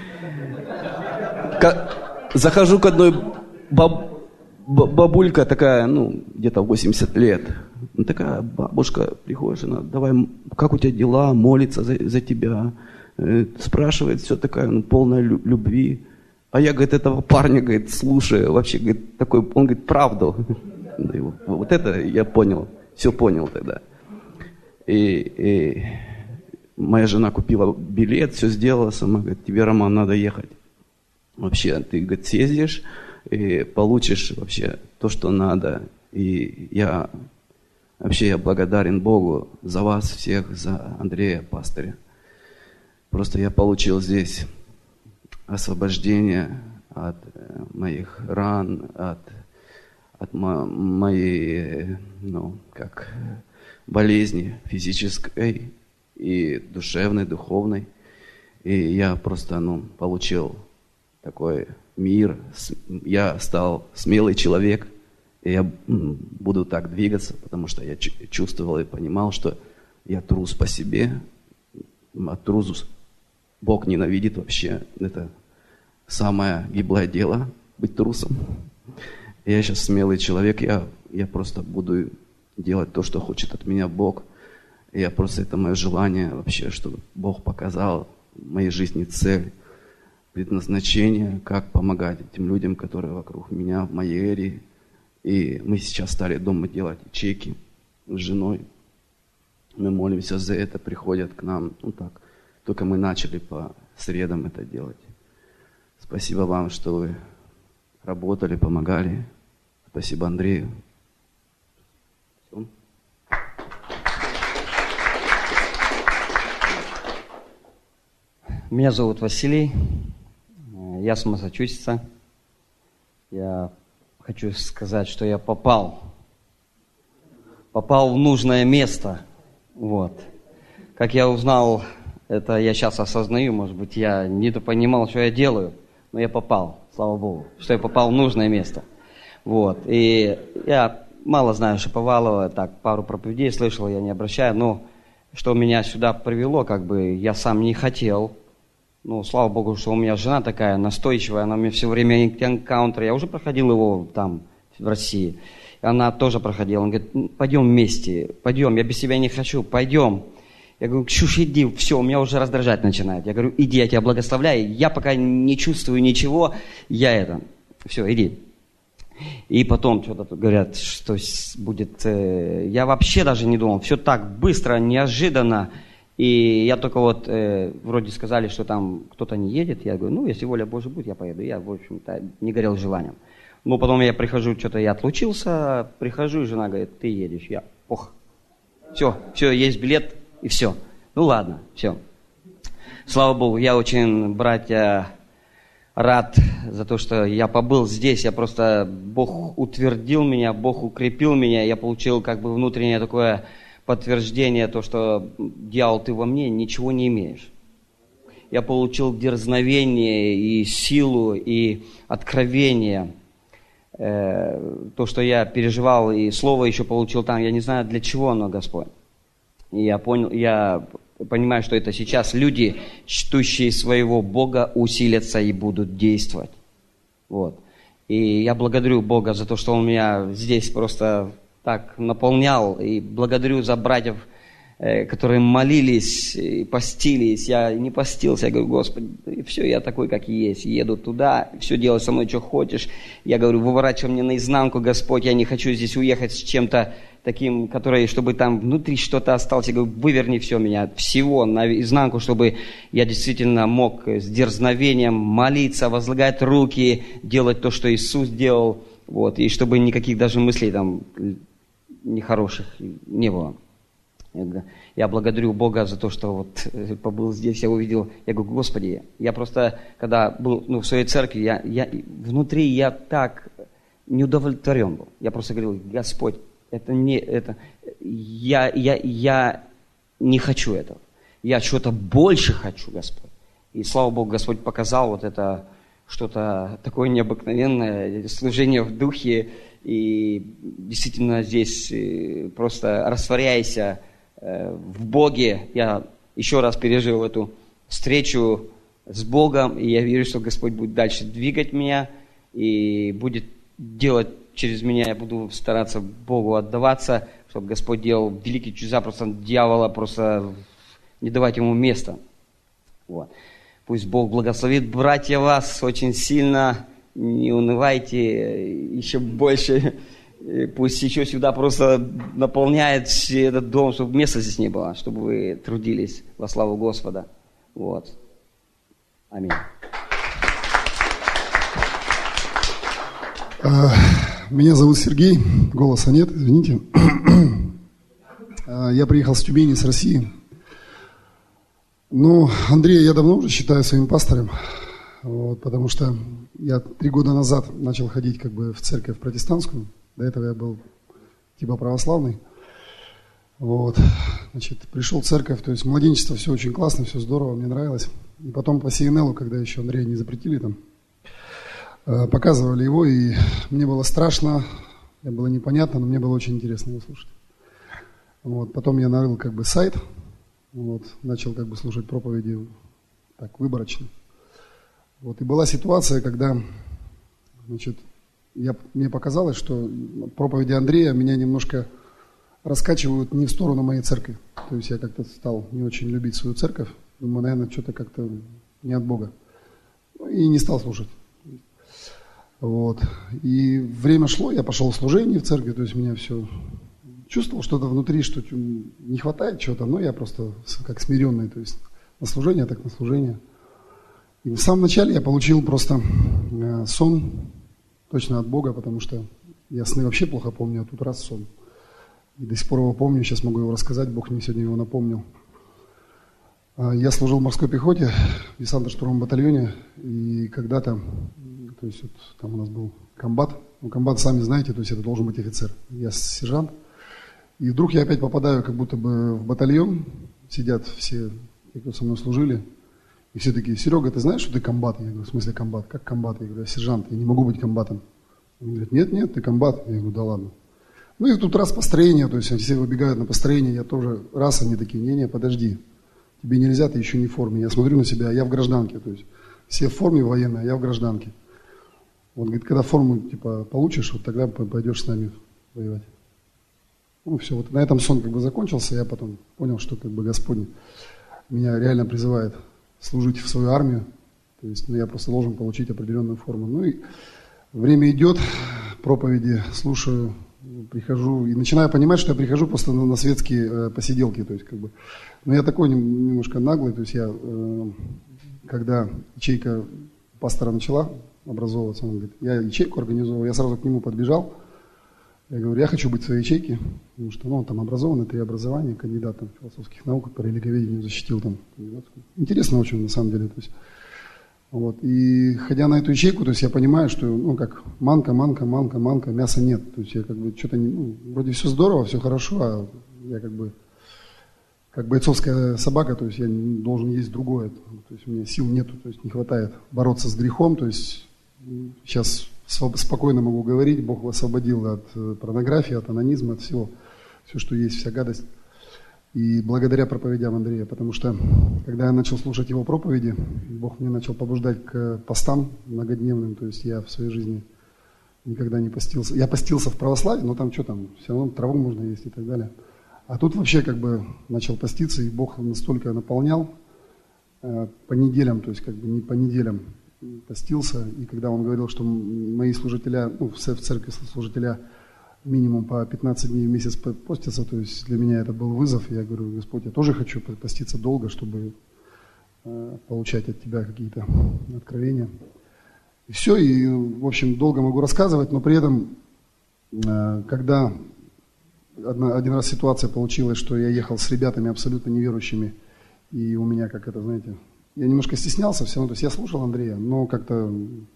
Захожу к одной баб, бабулька такая, ну, где-то восемьдесят лет. Ну, такая бабушка, приходишь, она, давай, как у тебя дела, молится за, за тебя. Спрашивает, все такая, ну, полная любви. А я, говорит, этого парня, говорит, слушаю, вообще, говорит, такой, он говорит, правду. Вот это я понял, все понял тогда. И, и моя жена купила билет, все сделала сама, говорит, тебе, Роман, надо ехать. Вообще, ты, говорит, съездишь и получишь вообще то, что надо. И я, вообще, я благодарен Богу за вас всех, за Андрея, пастыря. Просто я получил здесь освобождение от моих ран, от от мо- моей, ну, как, болезни физической и душевной, духовной. И я просто, ну, получил такой мир. Я стал смелый человек, и я буду так двигаться, потому что я чувствовал и понимал, что я трус по себе. А трус Бог ненавидит вообще. Это самое гиблое дело, быть трусом. Я сейчас смелый человек, я, я просто буду делать то, что хочет от меня Бог. И я просто, это мое желание вообще, чтобы Бог показал в моей жизни цель, предназначение, как помогать этим людям, которые вокруг меня, в моей эре. И мы сейчас стали дома делать ячейки с женой. Мы молимся за это, приходят к нам. Ну так, только мы начали по средам это делать. Спасибо вам, что вы работали, помогали. Спасибо Андрею. Все. Меня зовут Василий. Я с Массачусетса. Я хочу сказать, что я попал. Попал в нужное место. Вот. Как я узнал, это я сейчас осознаю, может быть, я недопонимал, что я делаю, но я попал. Слава Богу, что я попал в нужное место. Вот. И я мало знаю Шиповалова, так, пару проповедей слышал, я не обращаю, но что меня сюда привело, как бы, я сам не хотел. Ну, слава Богу, что у меня жена такая настойчивая, она мне все время энкаунтер, я уже проходил его там, в России. И она тоже проходила, она говорит, пойдем вместе, пойдем, я без тебя не хочу, пойдем. Я говорю, Ксюш, иди, все, у меня уже раздражать начинает. Я говорю, иди, я тебя благословляю, я пока не чувствую ничего, я это, все, иди. И потом что-то тут говорят, что будет, э, я вообще даже не думал, все так быстро, неожиданно. И я только вот, э, вроде сказали, что там кто-то не едет, я говорю, ну, если воля Божья будет, я поеду. Я, в общем-то, не горел желанием. Но потом я прихожу, что-то я отлучился, прихожу, и жена говорит, ты едешь. Я, ох, все, все, есть билет. И все. Ну ладно, все. Слава Богу, я очень, братья, рад за то, что я побыл здесь. Я просто, Бог утвердил меня, Бог укрепил меня. Я получил как бы внутреннее такое подтверждение, то, что дьявол, ты во мне ничего не имеешь. Я получил дерзновение и силу, и откровение. э, то, что я переживал, и слово еще получил там, я не знаю, для чего оно, Господь. И я понял, я понимаю, что это сейчас люди, чтущие своего Бога, усилятся и будут действовать. Вот. И я благодарю Бога за то, что Он меня здесь просто так наполнял. И благодарю за братьев, которые молились, и постились. Я не постился, я говорю: Господи, все, я такой, как и есть. Еду туда, все делай со мной, что хочешь. Я говорю: выворачивай мне наизнанку, Господь, я не хочу здесь уехать с чем-то таким, который, чтобы там внутри что-то осталось. Я говорю: выверни все меня, всего наизнанку, чтобы я действительно мог с дерзновением молиться, возлагать руки, делать то, что Иисус делал. Вот, и чтобы никаких даже мыслей там нехороших не было. Я благодарю Бога за то, что вот побыл здесь, я увидел, я говорю: Господи, я просто, когда был ну, в своей церкви, я, я, внутри я так неудовлетворен был. Я просто говорил: Господь, это не, это, я, я, я не хочу этого. Я что-то больше хочу, Господь. И слава Богу, Господь показал вот это что-то такое необыкновенное, служение в духе, и действительно здесь просто растворяйся в Боге. Я еще раз пережил эту встречу с Богом, и я верю, что Господь будет дальше двигать меня и будет делать через меня. Я буду стараться Богу отдаваться, чтобы Господь делал великие чудеса, просто дьявола, просто не давать ему места. Вот. Пусть Бог благословит, братья, вас очень сильно. Не унывайте, еще больше. Пусть еще сюда просто наполняет этот дом, чтобы места здесь не было, чтобы вы трудились во славу Господа. Вот. Аминь. Меня зовут Сергей, голоса нет, извините. Я приехал с Тюмени, с России. Ну, Андрея я давно уже считаю своим пастором, вот, потому что я три года назад начал ходить как бы в церковь протестантскую. До этого я был типа православный. Вот. Значит, пришел в церковь, то есть младенчество, все очень классно, все здорово, мне нравилось. И потом по Си Эн Эл, когда еще Андрея не запретили там, показывали его, и мне было страшно, мне было непонятно, но мне было очень интересно его слушать. Вот. Потом я нарыл как бы сайт, вот, начал как бы слушать проповеди так выборочно. Вот. И была ситуация, когда, значит, я, мне показалось, что проповеди Андрея меня немножко раскачивают не в сторону моей церкви. То есть я как-то стал не очень любить свою церковь. Думаю, наверное, что-то как-то не от Бога. И не стал слушать. Вот. И время шло, я пошел в служение в церкви, то есть меня все... Чувствовал что-то внутри, что не хватает чего-то, но я просто как смиренный, то есть на служение, так на служение. И в самом начале я получил просто сон, точно от Бога, потому что я сны вообще плохо помню, а тут раз сон. И до сих пор его помню, сейчас могу его рассказать, Бог мне сегодня его напомнил. Я служил в морской пехоте, в десантно-штурмовом батальоне, и когда-то, то есть вот там у нас был комбат, ну комбат, сами знаете, то есть это должен быть офицер, я сержант. И вдруг я опять попадаю как будто бы в батальон, сидят все, кто со мной служили, и все такие: Серега, ты знаешь, что ты комбат? Я говорю: в смысле комбат? Как комбат? Я говорю: я сержант, я не могу быть комбатом. Он говорит: нет, нет, ты комбат. Я говорю: да ладно. Ну и тут раз построение, то есть все выбегают на построение, я тоже, раз они такие: не-не, подожди, тебе нельзя, ты еще не в форме. Я смотрю на себя, я в гражданке, то есть все в форме военной, а я в гражданке. Он говорит: когда форму типа получишь, вот тогда пойдешь с нами воевать. Ну все, вот на этом сон как бы закончился, я потом понял, что как бы Господь меня реально призывает служить в свою армию, то есть ну, я просто должен получить определенную форму. Ну и время идет, проповеди слушаю, прихожу и начинаю понимать, что я прихожу просто на, на светские э, посиделки, то есть как бы, но я такой немножко наглый, то есть я, э, когда ячейка пастора начала образовываться, он говорит: я ячейку организовал, я сразу к нему подбежал. Я говорю: я хочу быть в своей ячейке, потому что ну, он там образованный, три образования, кандидат там, философских наук, по религоведению защитил там кандидатскую. Интересно очень на самом деле. То есть, вот. И ходя на эту ячейку, то есть я понимаю, что ну как манка, манка, манка, манка, мяса нет. То есть я как бы что-то, не, ну, вроде все здорово, все хорошо, а я как бы как бойцовская собака, то есть я должен есть другое. То есть у меня сил нету, то есть не хватает бороться с грехом, то есть сейчас спокойно могу говорить, Бог освободил от порнографии, от анонизма, от всего, все, что есть, вся гадость. И благодаря проповедям Андрея, потому что, когда я начал слушать его проповеди, Бог мне начал побуждать к постам многодневным, то есть я в своей жизни никогда не постился. Я постился в православии, но там что там, все равно траву можно есть и так далее. А тут вообще как бы начал поститься, и Бог настолько наполнял э, по неделям, то есть как бы не по неделям постился. И когда он говорил, что мои служителя, ну, в церкви служителя минимум по пятнадцать дней в месяц постятся, то есть для меня это был вызов. Я говорю: Господь, я тоже хочу поститься долго, чтобы э, получать от Тебя какие-то откровения. И все, и в общем долго могу рассказывать, но при этом, э, когда одна, один раз ситуация получилась, что я ехал с ребятами абсолютно неверующими, и у меня, как это, знаете, я немножко стеснялся все равно, то есть я слушал Андрея, но как-то...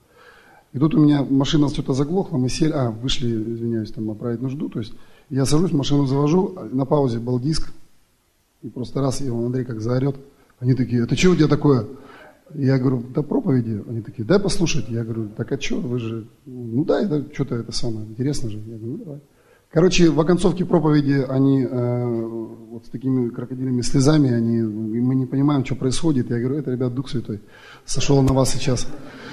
И тут у меня машина что-то заглохла, мы сели, а, вышли, извиняюсь, там оправить нужду, то есть я сажусь, машину завожу, на паузе был диск, и просто раз, и он, Андрей как заорет, они такие: это что у тебя такое? Я говорю: да проповеди. Они такие: дай послушать. Я говорю: так а что, вы же, ну да, это что-то это самое, интересно же. Я говорю: ну давай. Короче, в оконцовке проповеди они э, вот с такими крокодильными слезами, они, мы не понимаем, что происходит. Я говорю: это, ребят, Дух Святой сошел на вас сейчас.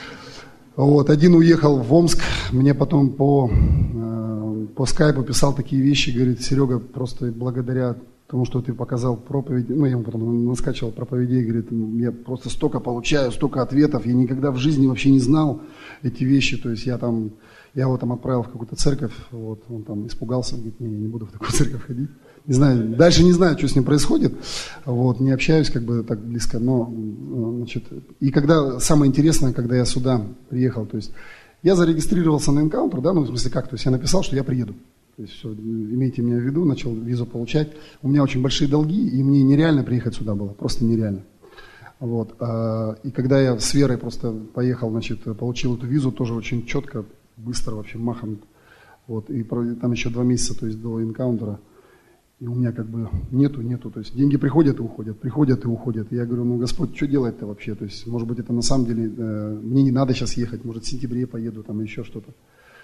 Вот, один уехал в Омск, мне потом по, э, по скайпу писал такие вещи, говорит: Серега, просто благодаря тому, что ты показал проповедь, ну, я ему потом наскачивал проповедей, говорит, я просто столько получаю, столько ответов, я никогда в жизни вообще не знал эти вещи, то есть я там, я его там отправил в какую-то церковь, вот, он там испугался, говорит: не, я не буду в такую церковь ходить. Не знаю, дальше не знаю, что с ним происходит, вот, не общаюсь как бы так близко, но, значит, и когда, самое интересное, когда я сюда приехал, то есть, я зарегистрировался на Encounter, да, ну, в смысле как, то есть, я написал, что я приеду, то есть, все, имейте меня в виду, начал визу получать, у меня очень большие долги, и мне нереально приехать сюда было, просто нереально, вот, и когда я с Верой просто поехал, значит, получил эту визу, тоже очень четко, быстро вообще, махом, вот, и там еще два месяца, то есть, до Encounter. И у меня как бы нету, нету, то есть деньги приходят и уходят, приходят и уходят. И я говорю: ну, Господь, что делать-то вообще? То есть, может быть, это на самом деле, э, мне не надо сейчас ехать, может, в сентябре поеду, там еще что-то.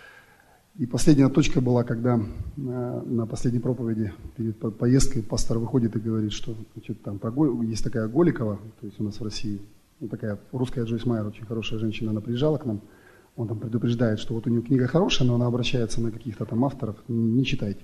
И последняя точка была, когда э, на последней проповеди перед поездкой пастор выходит и говорит, что, значит, там есть такая Голикова, то есть у нас в России, ну, такая русская Джойс Майер, очень хорошая женщина, она приезжала к нам, он там предупреждает, что вот у нее книга хорошая, но она обращается на каких-то там авторов, не читайте.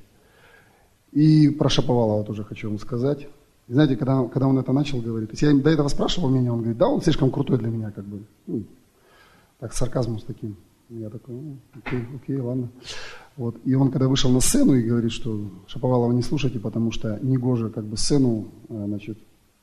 И про Шаповалова тоже хочу вам сказать. И знаете, когда, когда он это начал говорить, то есть я до этого спрашивал мнение, он говорит: да, он слишком крутой для меня, как бы, ну, так, с сарказмом с таким. Я такой: ну, окей, окей, ладно. Вот. И он, когда вышел на сцену и говорит, что Шаповалова не слушайте, потому что негоже как бы сцену, значит,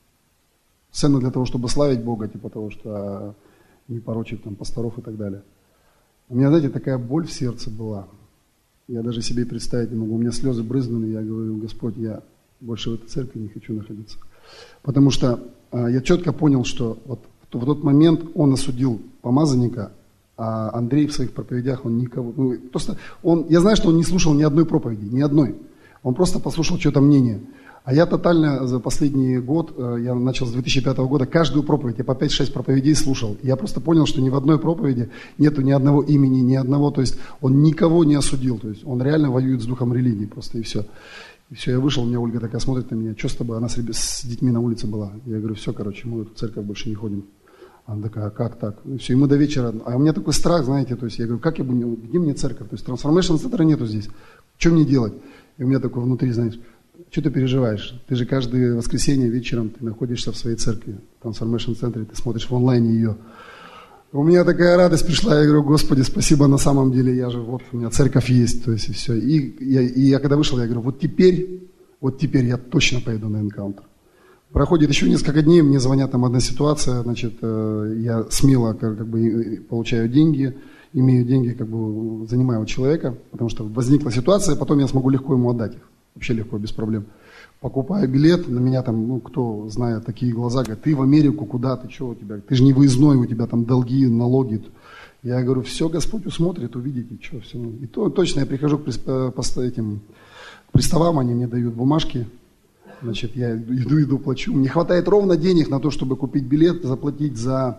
сцена для того, чтобы славить Бога, типа того, что а, не порочить там пасторов и так далее. У меня, знаете, такая боль в сердце была. Я даже себе представить не могу. У меня слезы брызнули, я говорю: Господь, я больше в этой церкви не хочу находиться. Потому что а, я четко понял, что вот в, в тот момент он осудил помазанника, а Андрей в своих проповедях, он никого... Ну, просто он, я знаю, что он не слушал ни одной проповеди, ни одной. Он просто послушал что-то мнение. А я тотально за последний год, я начал с две тысячи пятого года, каждую проповедь, я по пять-шесть проповедей слушал. И я просто понял, что ни в одной проповеди нету ни одного имени, ни одного, то есть он никого не осудил, то есть он реально воюет с духом религии просто, и все. И все, я вышел, у меня Ольга такая смотрит на меня: что с тобой? Она с, с детьми на улице была. Я говорю: все, короче, мы в эту церковь больше не ходим. Она такая: а как так? И все, и мы до вечера. А у меня такой страх, знаете, то есть я говорю: как я буду, где мне церковь? То есть Transformation Center нету здесь. Что мне делать? И у меня такое внутри, знаешь, что ты переживаешь? Ты же каждое воскресенье вечером ты находишься в своей церкви, в Transformation Center, ты смотришь в онлайне ее. У меня такая радость пришла, я говорю: Господи, спасибо, на самом деле, я же, вот у меня церковь есть, то есть и все. И я, и я когда вышел, я говорю: вот теперь, вот теперь я точно поеду на Encounter. Проходит еще несколько дней, мне звонят, там одна ситуация, значит, я смело как, как бы получаю деньги, имею деньги, как бы занимаю у человека, потому что возникла ситуация, потом я смогу легко ему отдать их. Вообще легко, без проблем. Покупаю билет, на меня там, ну, кто знает, такие глаза, говорят: ты в Америку, куда, ты что у тебя, ты же не выездной, у тебя там долги, налоги. Я говорю: все, Господь усмотрит, увидите, что, все. И то, точно я прихожу к, этим, к приставам, они мне дают бумажки, значит, я иду, иду, плачу. Мне хватает ровно денег на то, чтобы купить билет, заплатить за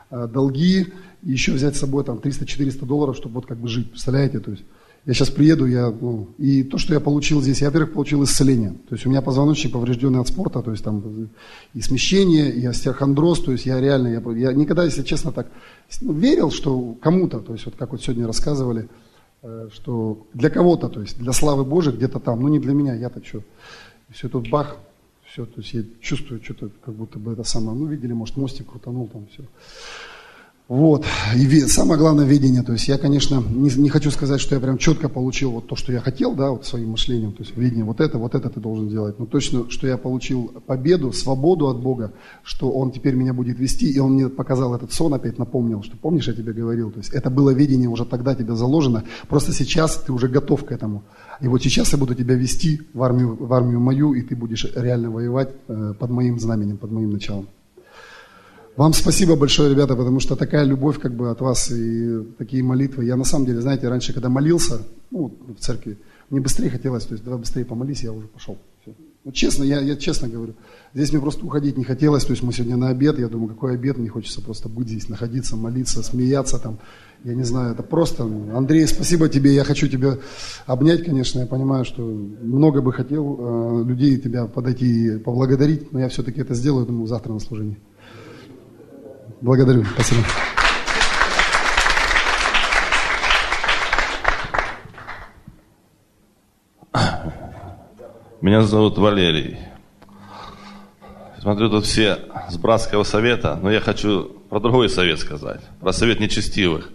долги, и еще взять с собой там триста-четыреста долларов, чтобы вот как бы жить, представляете, то есть я сейчас приеду, я, ну, и то, что я получил здесь, я, во-первых, получил исцеление, то есть у меня позвоночник поврежденный от спорта, то есть там и смещение, и остеохондроз, то есть я реально, я, я никогда, если честно, так ну, верил, что кому-то, то есть вот как вот сегодня рассказывали, э, что для кого-то, то есть для славы Божией где-то там, ну не для меня, я-то что, все тут бах, все, то есть я чувствую что-то, как будто бы это самое, ну видели, может мостик крутанул там, все. Вот, и ве- самое главное видение, то есть я, конечно, не, не хочу сказать, что я прям четко получил вот то, что я хотел, да, вот своим мышлением, то есть видение, вот это, вот это ты должен делать, но точно, что я получил победу, свободу от Бога, что Он теперь меня будет вести, и Он мне показал этот сон, опять напомнил, что помнишь, я тебе говорил, то есть это было видение уже тогда тебе заложено, просто сейчас ты уже готов к этому, и вот сейчас я буду тебя вести в армию, в армию мою, и ты будешь реально воевать э, под моим знаменем, под моим началом. Вам спасибо большое, ребята, потому что такая любовь как бы от вас и такие молитвы. Я на самом деле, знаете, раньше, когда молился, ну, в церкви, мне быстрее хотелось, то есть давай быстрее помолись, я уже пошел. Все. Ну, честно, я, я честно говорю, здесь мне просто уходить не хотелось, то есть мы сегодня на обед, я думаю, какой обед, мне хочется просто быть здесь, находиться, молиться, смеяться там, я не знаю, это просто, Андрей, спасибо тебе, я хочу тебя обнять, конечно, я понимаю, что много бы хотел э, людей тебя подойти и поблагодарить, но я все-таки это сделаю, думаю, завтра на служении. Благодарю, спасибо. Меня зовут Валерий. Смотрю, тут все с братского совета, но я хочу про другой совет сказать, про совет нечестивых.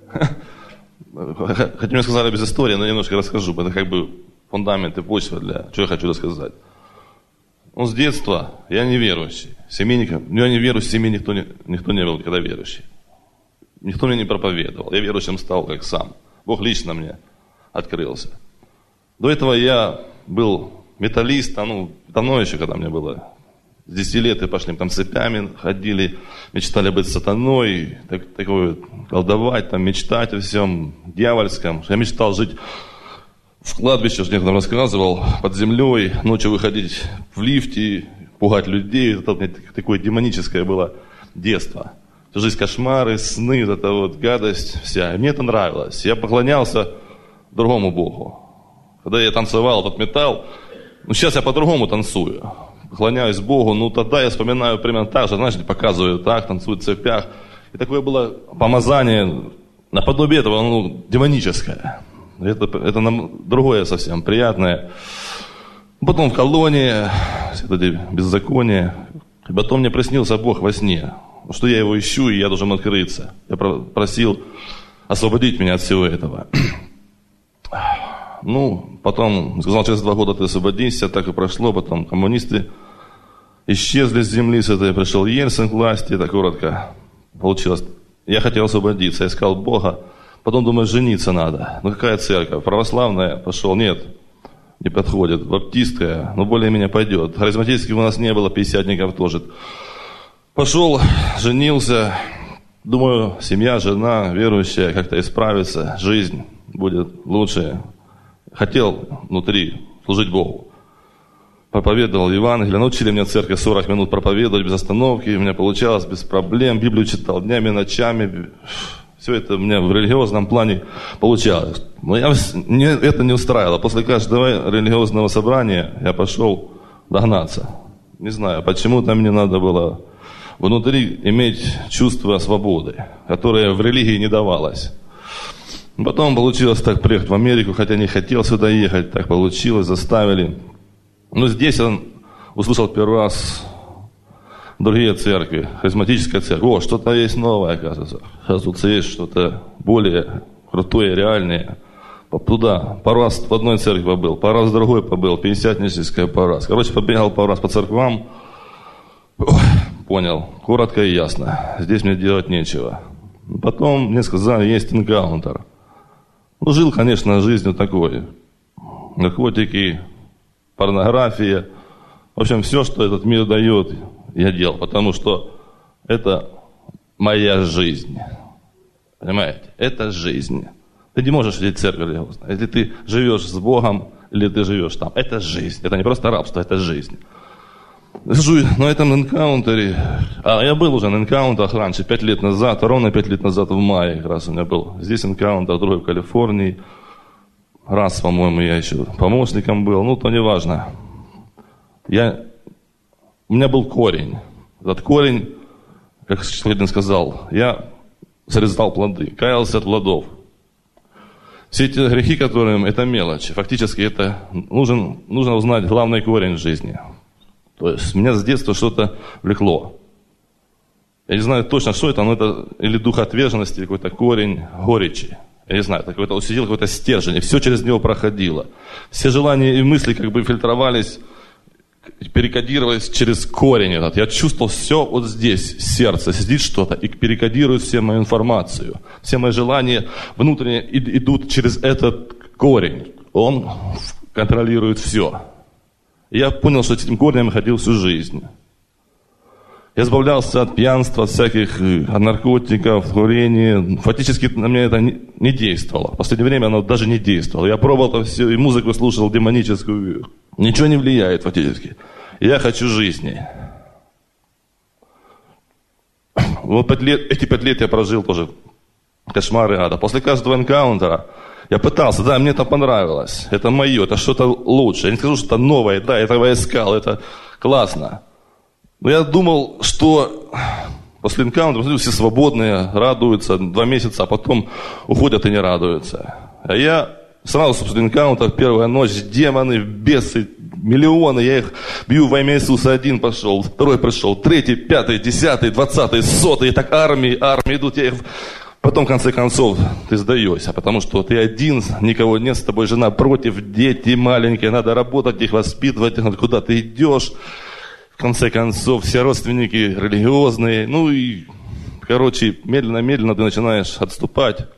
Хотя мне сказали без истории, но немножко расскажу, это как бы фундамент и почва для, что я хочу рассказать. Ну, с детства я неверующий. Семейником, ну, я не верующий, в семье никто не, никто не был никогда верующий. Никто мне не проповедовал. Я верующим стал как сам. Бог лично мне открылся. До этого я был металлист, а ну, давно еще, когда мне было с десяти лет, и пошли там цепями, ходили, мечтали быть сатаной, так, такое, колдовать, там, мечтать о всем дьявольском. Я мечтал жить в кладбище, что я там рассказывал, под землей, ночью выходить в лифте, пугать людей. Это такое демоническое было детство. Всю жизнь кошмары, сны, вот эта вот гадость вся. И мне это нравилось. Я поклонялся другому Богу. Когда я танцевал этот металл, ну сейчас я по-другому танцую. Поклоняюсь Богу, ну тогда я вспоминаю примерно так же, знаешь, показываю так, танцую в цепях. И такое было помазание, наподобие этого, ну, демоническое. Это, это нам другое совсем, приятное. Потом в колонии, это беззаконие. И потом мне приснился Бог во сне, что я его ищу, и я должен открыться. Я просил освободить меня от всего этого. Ну, потом сказал, через два года ты освободишься, так и прошло. Потом коммунисты исчезли с земли, с этой пришел Ельцин к власти, это коротко получилось. Я хотел освободиться, я искал Бога. Потом думаю, жениться надо. Ну какая церковь? Православная? Пошел, нет, не подходит. Баптистская, ну более-менее пойдет. Харизматических у нас не было, пятидесятников тоже. Пошел, женился. Думаю, семья, жена, верующая, как-то исправится. Жизнь будет лучше. Хотел внутри служить Богу. Проповедовал Евангелие. Научили меня в церкви сорок минут проповедовать без остановки. У меня получалось без проблем. Библию читал днями, ночами. Все это у меня в религиозном плане получалось. Но я, мне это не устраивало. После каждого религиозного собрания я пошел догнаться. Не знаю, почему-то мне надо было внутри иметь чувство свободы, которое в религии не давалось. Потом получилось так приехать в Америку, хотя не хотел сюда ехать, так получилось, заставили. Но здесь он услышал первый раз другие церкви, харизматическая церковь. О, что-то есть новое, оказывается. Оказывается, есть что-то более крутое, реальное. Туда, пару раз в одной церкви побыл, пару раз в другой побыл, пятидесятническая пару раз. Короче, побегал пару раз по церквам. Ох, понял, коротко и ясно. Здесь мне делать нечего. Потом мне сказали, есть энкаунтер. Ну, жил, конечно, жизнью такой. Наркотики, порнография. В общем, все, что этот мир дает, я делал, потому что это моя жизнь. Понимаете? Это жизнь. Ты не можешь идти в церковь религиозно. Если ты живешь с Богом, или ты живешь там, это жизнь. Это не просто рабство, это жизнь. Сижу на этом энкаунтере, а я был уже на энкаунтерах раньше, пять лет назад, ровно пять лет назад в мае как раз у меня был. Здесь энкаунтер, другой в Калифорнии. Раз, по-моему, я еще помощником был, ну, то не важно. Я, у меня был корень. Этот корень, как один сказал, я срезал плоды, каялся от плодов. Все эти грехи, которые, это мелочи. Фактически это нужен, нужно узнать главный корень в жизни. То есть меня с детства что-то влекло. Я не знаю точно, что это, но это или дух отверженности, или какой-то корень горечи. Я не знаю, какой-то усидел какой-то стержень, и все через него проходило. Все желания и мысли как бы фильтровались, перекодировались через корень этот. Я чувствовал все вот здесь, сердце, сидит что-то, и перекодирует всю мою информацию. Все мои желания внутренне идут через этот корень. Он контролирует все. И я понял, что этим корнем ходил всю жизнь. Я избавлялся от пьянства, от всяких от наркотиков, курения. Фактически на меня это не, не действовало. В последнее время оно даже не действовало. Я пробовал это все, и музыку слушал демоническую. Ничего не влияет фактически. Я хочу жизни. Вот пять лет, эти пять лет я прожил тоже кошмары ада. После каждого энкаунтера я пытался, да, мне это понравилось. Это мое, это что-то лучшее. Я не скажу, что это новое, да, этого я искал, это классно. Но я думал, что после энкаунтера все свободные, радуются два месяца, а потом уходят и не радуются. А я сразу после энкаунтера, первая ночь, демоны, бесы, миллионы, я их бью во имя Иисуса. Один пошел, второй пришел, третий, пятый, десятый, двадцатый, сотый, и так армии, армии идут, я их... Потом, в конце концов, ты сдаешься, потому что ты один, никого нет, с тобой жена против, дети маленькие, надо работать, их воспитывать, куда ты идешь. В конце концов, все родственники религиозные, ну и, короче, медленно-медленно ты начинаешь отступать.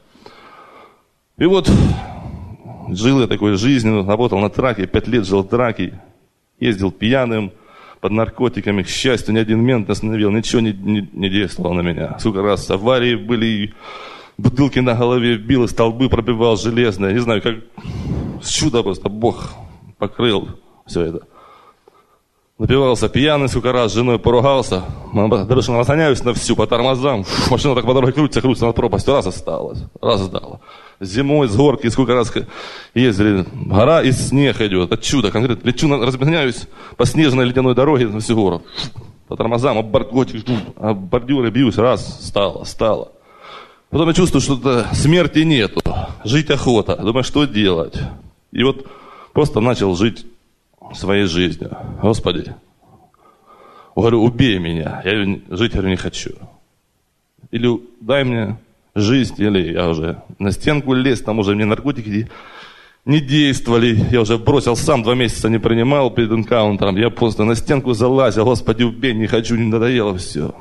И вот жил я такой жизнью, работал на траке, пять лет жил в траке, ездил пьяным, под наркотиками, к счастью, ни один мент не остановил, ничего не, не, не действовало на меня. Сколько раз аварии были, бутылки на голове бил, столбы пробивал железные. Не знаю, как чудо просто Бог покрыл все это. Напивался пьяный, сколько раз с женой поругался. Даже разгоняюсь на всю, по тормозам. Фу, машина так по дороге крутится, крутится над пропастью. Раз осталось, раз сдала. Зимой с горки сколько раз ездили. Гора и снег идет. Это чудо. Конкретно лечу, разгоняюсь по снежной ледяной дороге на всю гору. По тормозам, об бордюры бьюсь. Раз, стало, стало. Потом я чувствую, что смерти нету. Жить охота. Думаю, что делать? И вот просто начал жить своей жизнью. Господи, говорю, убей меня, я жить, говорю, не хочу. Или дай мне жизнь, или я уже на стенку лез, там уже мне наркотики не действовали, я уже бросил сам, два месяца не принимал перед энкаунтером, я просто на стенку залазил, Господи, убей, не хочу, не надоело все.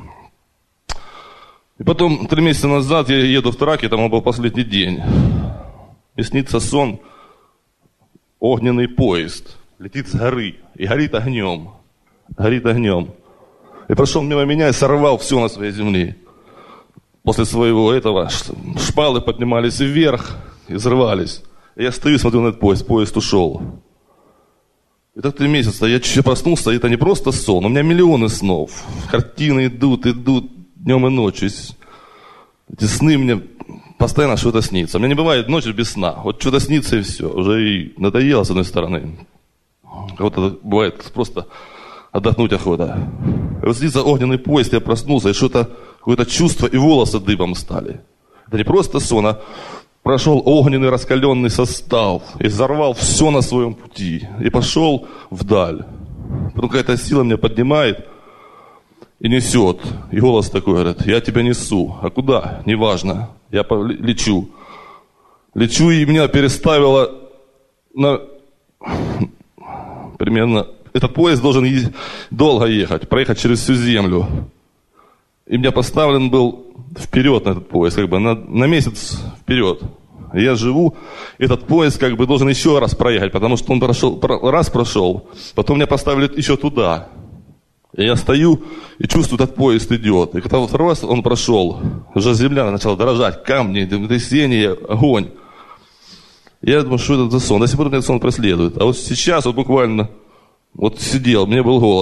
И потом, три месяца назад я еду в траке, там был последний день, и снится сон, огненный поезд. Летит с горы и горит огнем. Горит огнем. И прошел мимо меня и сорвал все на своей земле. После своего этого шпалы поднимались вверх и взрывались. И я стою, смотрю на этот поезд. Поезд ушел. И так три месяца я чуть-чуть проснулся, и это не просто сон. У меня миллионы снов. Картины идут, идут днем и ночью. Эти сны мне постоянно что-то снится. У меня не бывает ночи без сна. Вот что-то снится и все. Уже и надоело с одной стороны. Кого-то бывает просто отдохнуть охота. И вот снится огненный поезд, я проснулся, и что-то, какое-то чувство, и волосы дыбом стали. Это не просто сон, а прошел огненный раскаленный состав, и взорвал все на своем пути, и пошел вдаль. Потом какая-то сила меня поднимает и несет. И голос такой говорит, я тебя несу. А куда? Неважно. Я лечу. Лечу, и меня переставило на... Примерно, этот поезд должен е- долго ехать, проехать через всю землю. И меня поставлен был вперед на этот поезд, как бы на, на месяц вперед. И я живу, этот поезд как бы должен еще раз проехать, потому что он прошел, про, раз прошел, потом меня поставили еще туда. И я стою и чувствую, этот поезд идет. И когда второй раз он прошел, уже земля начала дрожать, камни, трясение, огонь. Я думаю, что это за сон? До сих пор меня сон преследует. А вот сейчас вот буквально вот сидел, мне был голос.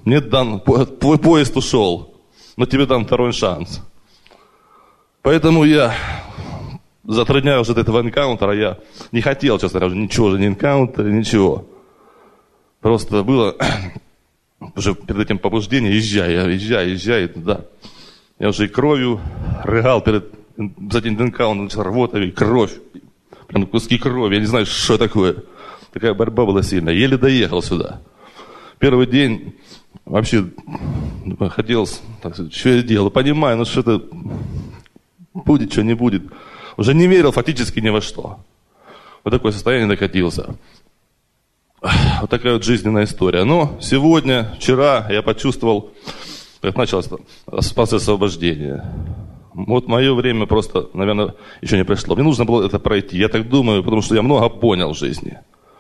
мне дан, твой поезд ушел, но тебе дан второй шанс. Поэтому я, за три дня уже этого энкаунтера, я не хотел, честно говоря, ничего же, не энкаунтера, ничего. Просто было уже перед этим побуждение, езжай, езжай, езжай туда. Я уже и кровью рыгал перед за день энкаунтера, рвота и кровь. Прям куски крови, я не знаю, что такое. Такая борьба была сильная. Еле доехал сюда. Первый день вообще хотелось, так сказать, что я делаю, понимаю, ну что-то будет, что не будет. Уже не верил фактически ни во что. Вот такое состояние накатился. Вот такая вот жизненная история. Но сегодня, вчера я почувствовал, как начался процесс освобождения. Вот мое время просто, наверное, еще не пришло. Мне нужно было это пройти. Я так думаю, потому что я много понял в жизни.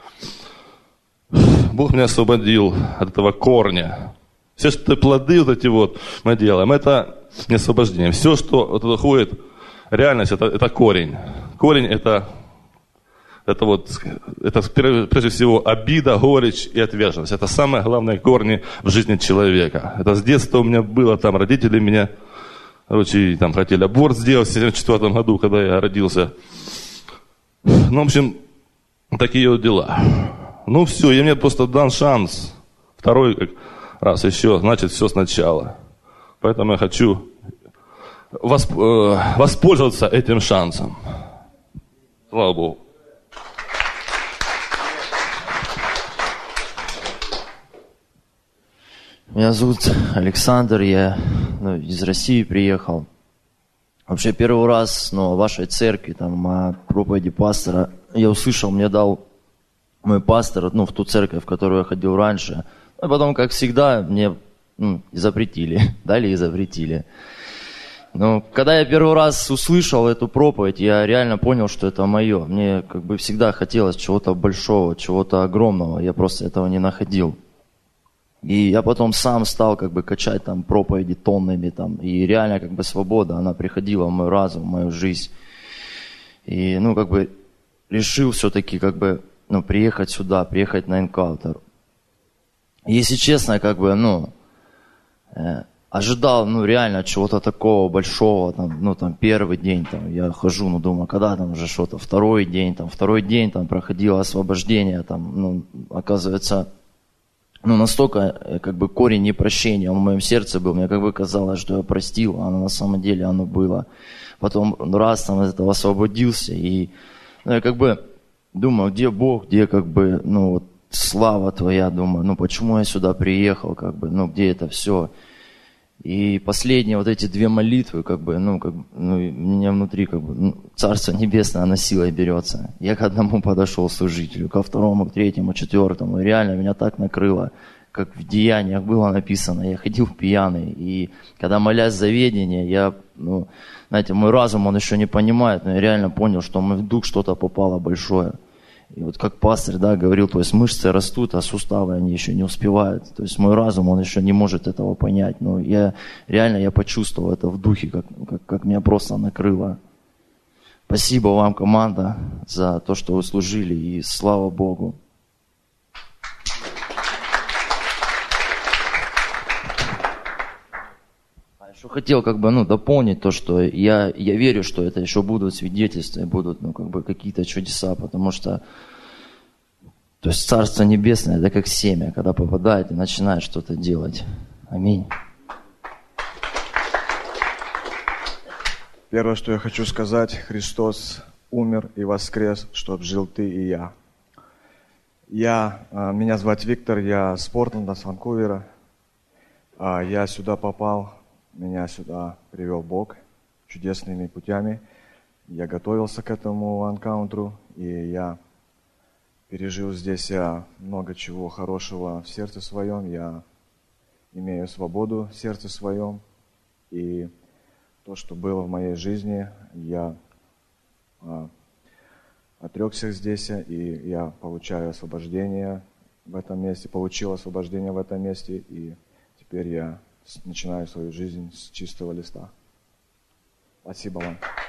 Бог меня освободил от этого корня. Все, что плоды вот эти вот мы делаем, это не освобождение. Все, что вот выходит, реальность, это, это корень. Корень это, это вот, это прежде всего обида, горечь и отверженность. Это самые главные корни в жизни человека. Это с детства у меня было, там родители меня, короче, там хотели аборт сделать в семьдесят четвёртом году, когда я родился. Ну, в общем, такие вот дела. Ну все, и мне просто дан шанс. Второй как раз еще, значит, все сначала. Поэтому я хочу восп... воспользоваться этим шансом. Слава Богу. Меня зовут Александр, я ну, из России приехал. Вообще первый раз ну, о вашей церкви, там, о проповеди пастора я услышал, мне дал мой пастор, ну, в ту церковь, в которую я ходил раньше. А потом, как всегда, мне ну, запретили, дали и запретили. Но когда я первый раз услышал эту проповедь, я реально понял, что это мое. Мне как бы всегда хотелось чего-то большого, чего-то огромного, я просто этого не находил. И я потом сам стал как бы качать там проповеди тоннами там, и реально как бы свобода, она приходила в мой разум, в мою жизнь. И ну как бы решил все-таки как бы ну, приехать сюда, приехать на энкаунтер. Если честно, как бы, ну, э, ожидал, ну, реально чего-то такого большого, там, ну, там, первый день, там, я хожу, ну, думаю, когда там уже что-то, второй день, там, второй день, там, проходило освобождение, там, ну, оказывается, ну, настолько, как бы, корень непрощения, он в моем сердце был, мне как бы казалось, что я простил, а на самом деле оно было. Потом раз там из этого освободился, и, ну, я как бы думаю, где Бог, где, как бы, ну, вот, слава Твоя, думаю, ну, почему я сюда приехал, как бы, ну, где это все. И последние вот эти две молитвы, как бы, ну, как, ну, у меня внутри, как бы, ну, Царство Небесное, оно силой берется. Я к одному подошел служителю, ко второму, к третьему, четвертому, и реально меня так накрыло, как в Деяниях было написано, я ходил пьяный, и когда молясь за ведение, я, ну, знаете, мой разум, он еще не понимает, но я реально понял, что в мой дух что-то попало большое. И вот как пастырь, да, говорил, то есть мышцы растут, а суставы они еще не успевают. То есть мой разум, он еще не может этого понять. Но я реально, я почувствовал это в духе, как, как, как меня просто накрыло. Спасибо вам, команда, за то, что вы служили, и слава Богу. Еще хотел как бы, ну, дополнить то, что я, я верю, что это еще будут свидетельства, будут, ну, как бы какие-то чудеса, потому что, то есть Царство Небесное, это как семя, когда попадает и начинает что-то делать. Аминь. Первое, что я хочу сказать, Христос умер и воскрес, чтобы жил ты и я. Я, меня зовут Виктор, я с Портленда, с Ванкувера. Я сюда попал. Меня сюда привел Бог чудесными путями. Я готовился к этому энкаунтеру, и я пережил здесь много чего хорошего в сердце своем. Я имею свободу в сердце своем. И то, что было в моей жизни, я а, отрекся здесь, и я получаю освобождение в этом месте, получил освобождение в этом месте, и теперь я начинаю свою жизнь с чистого листа. Спасибо вам.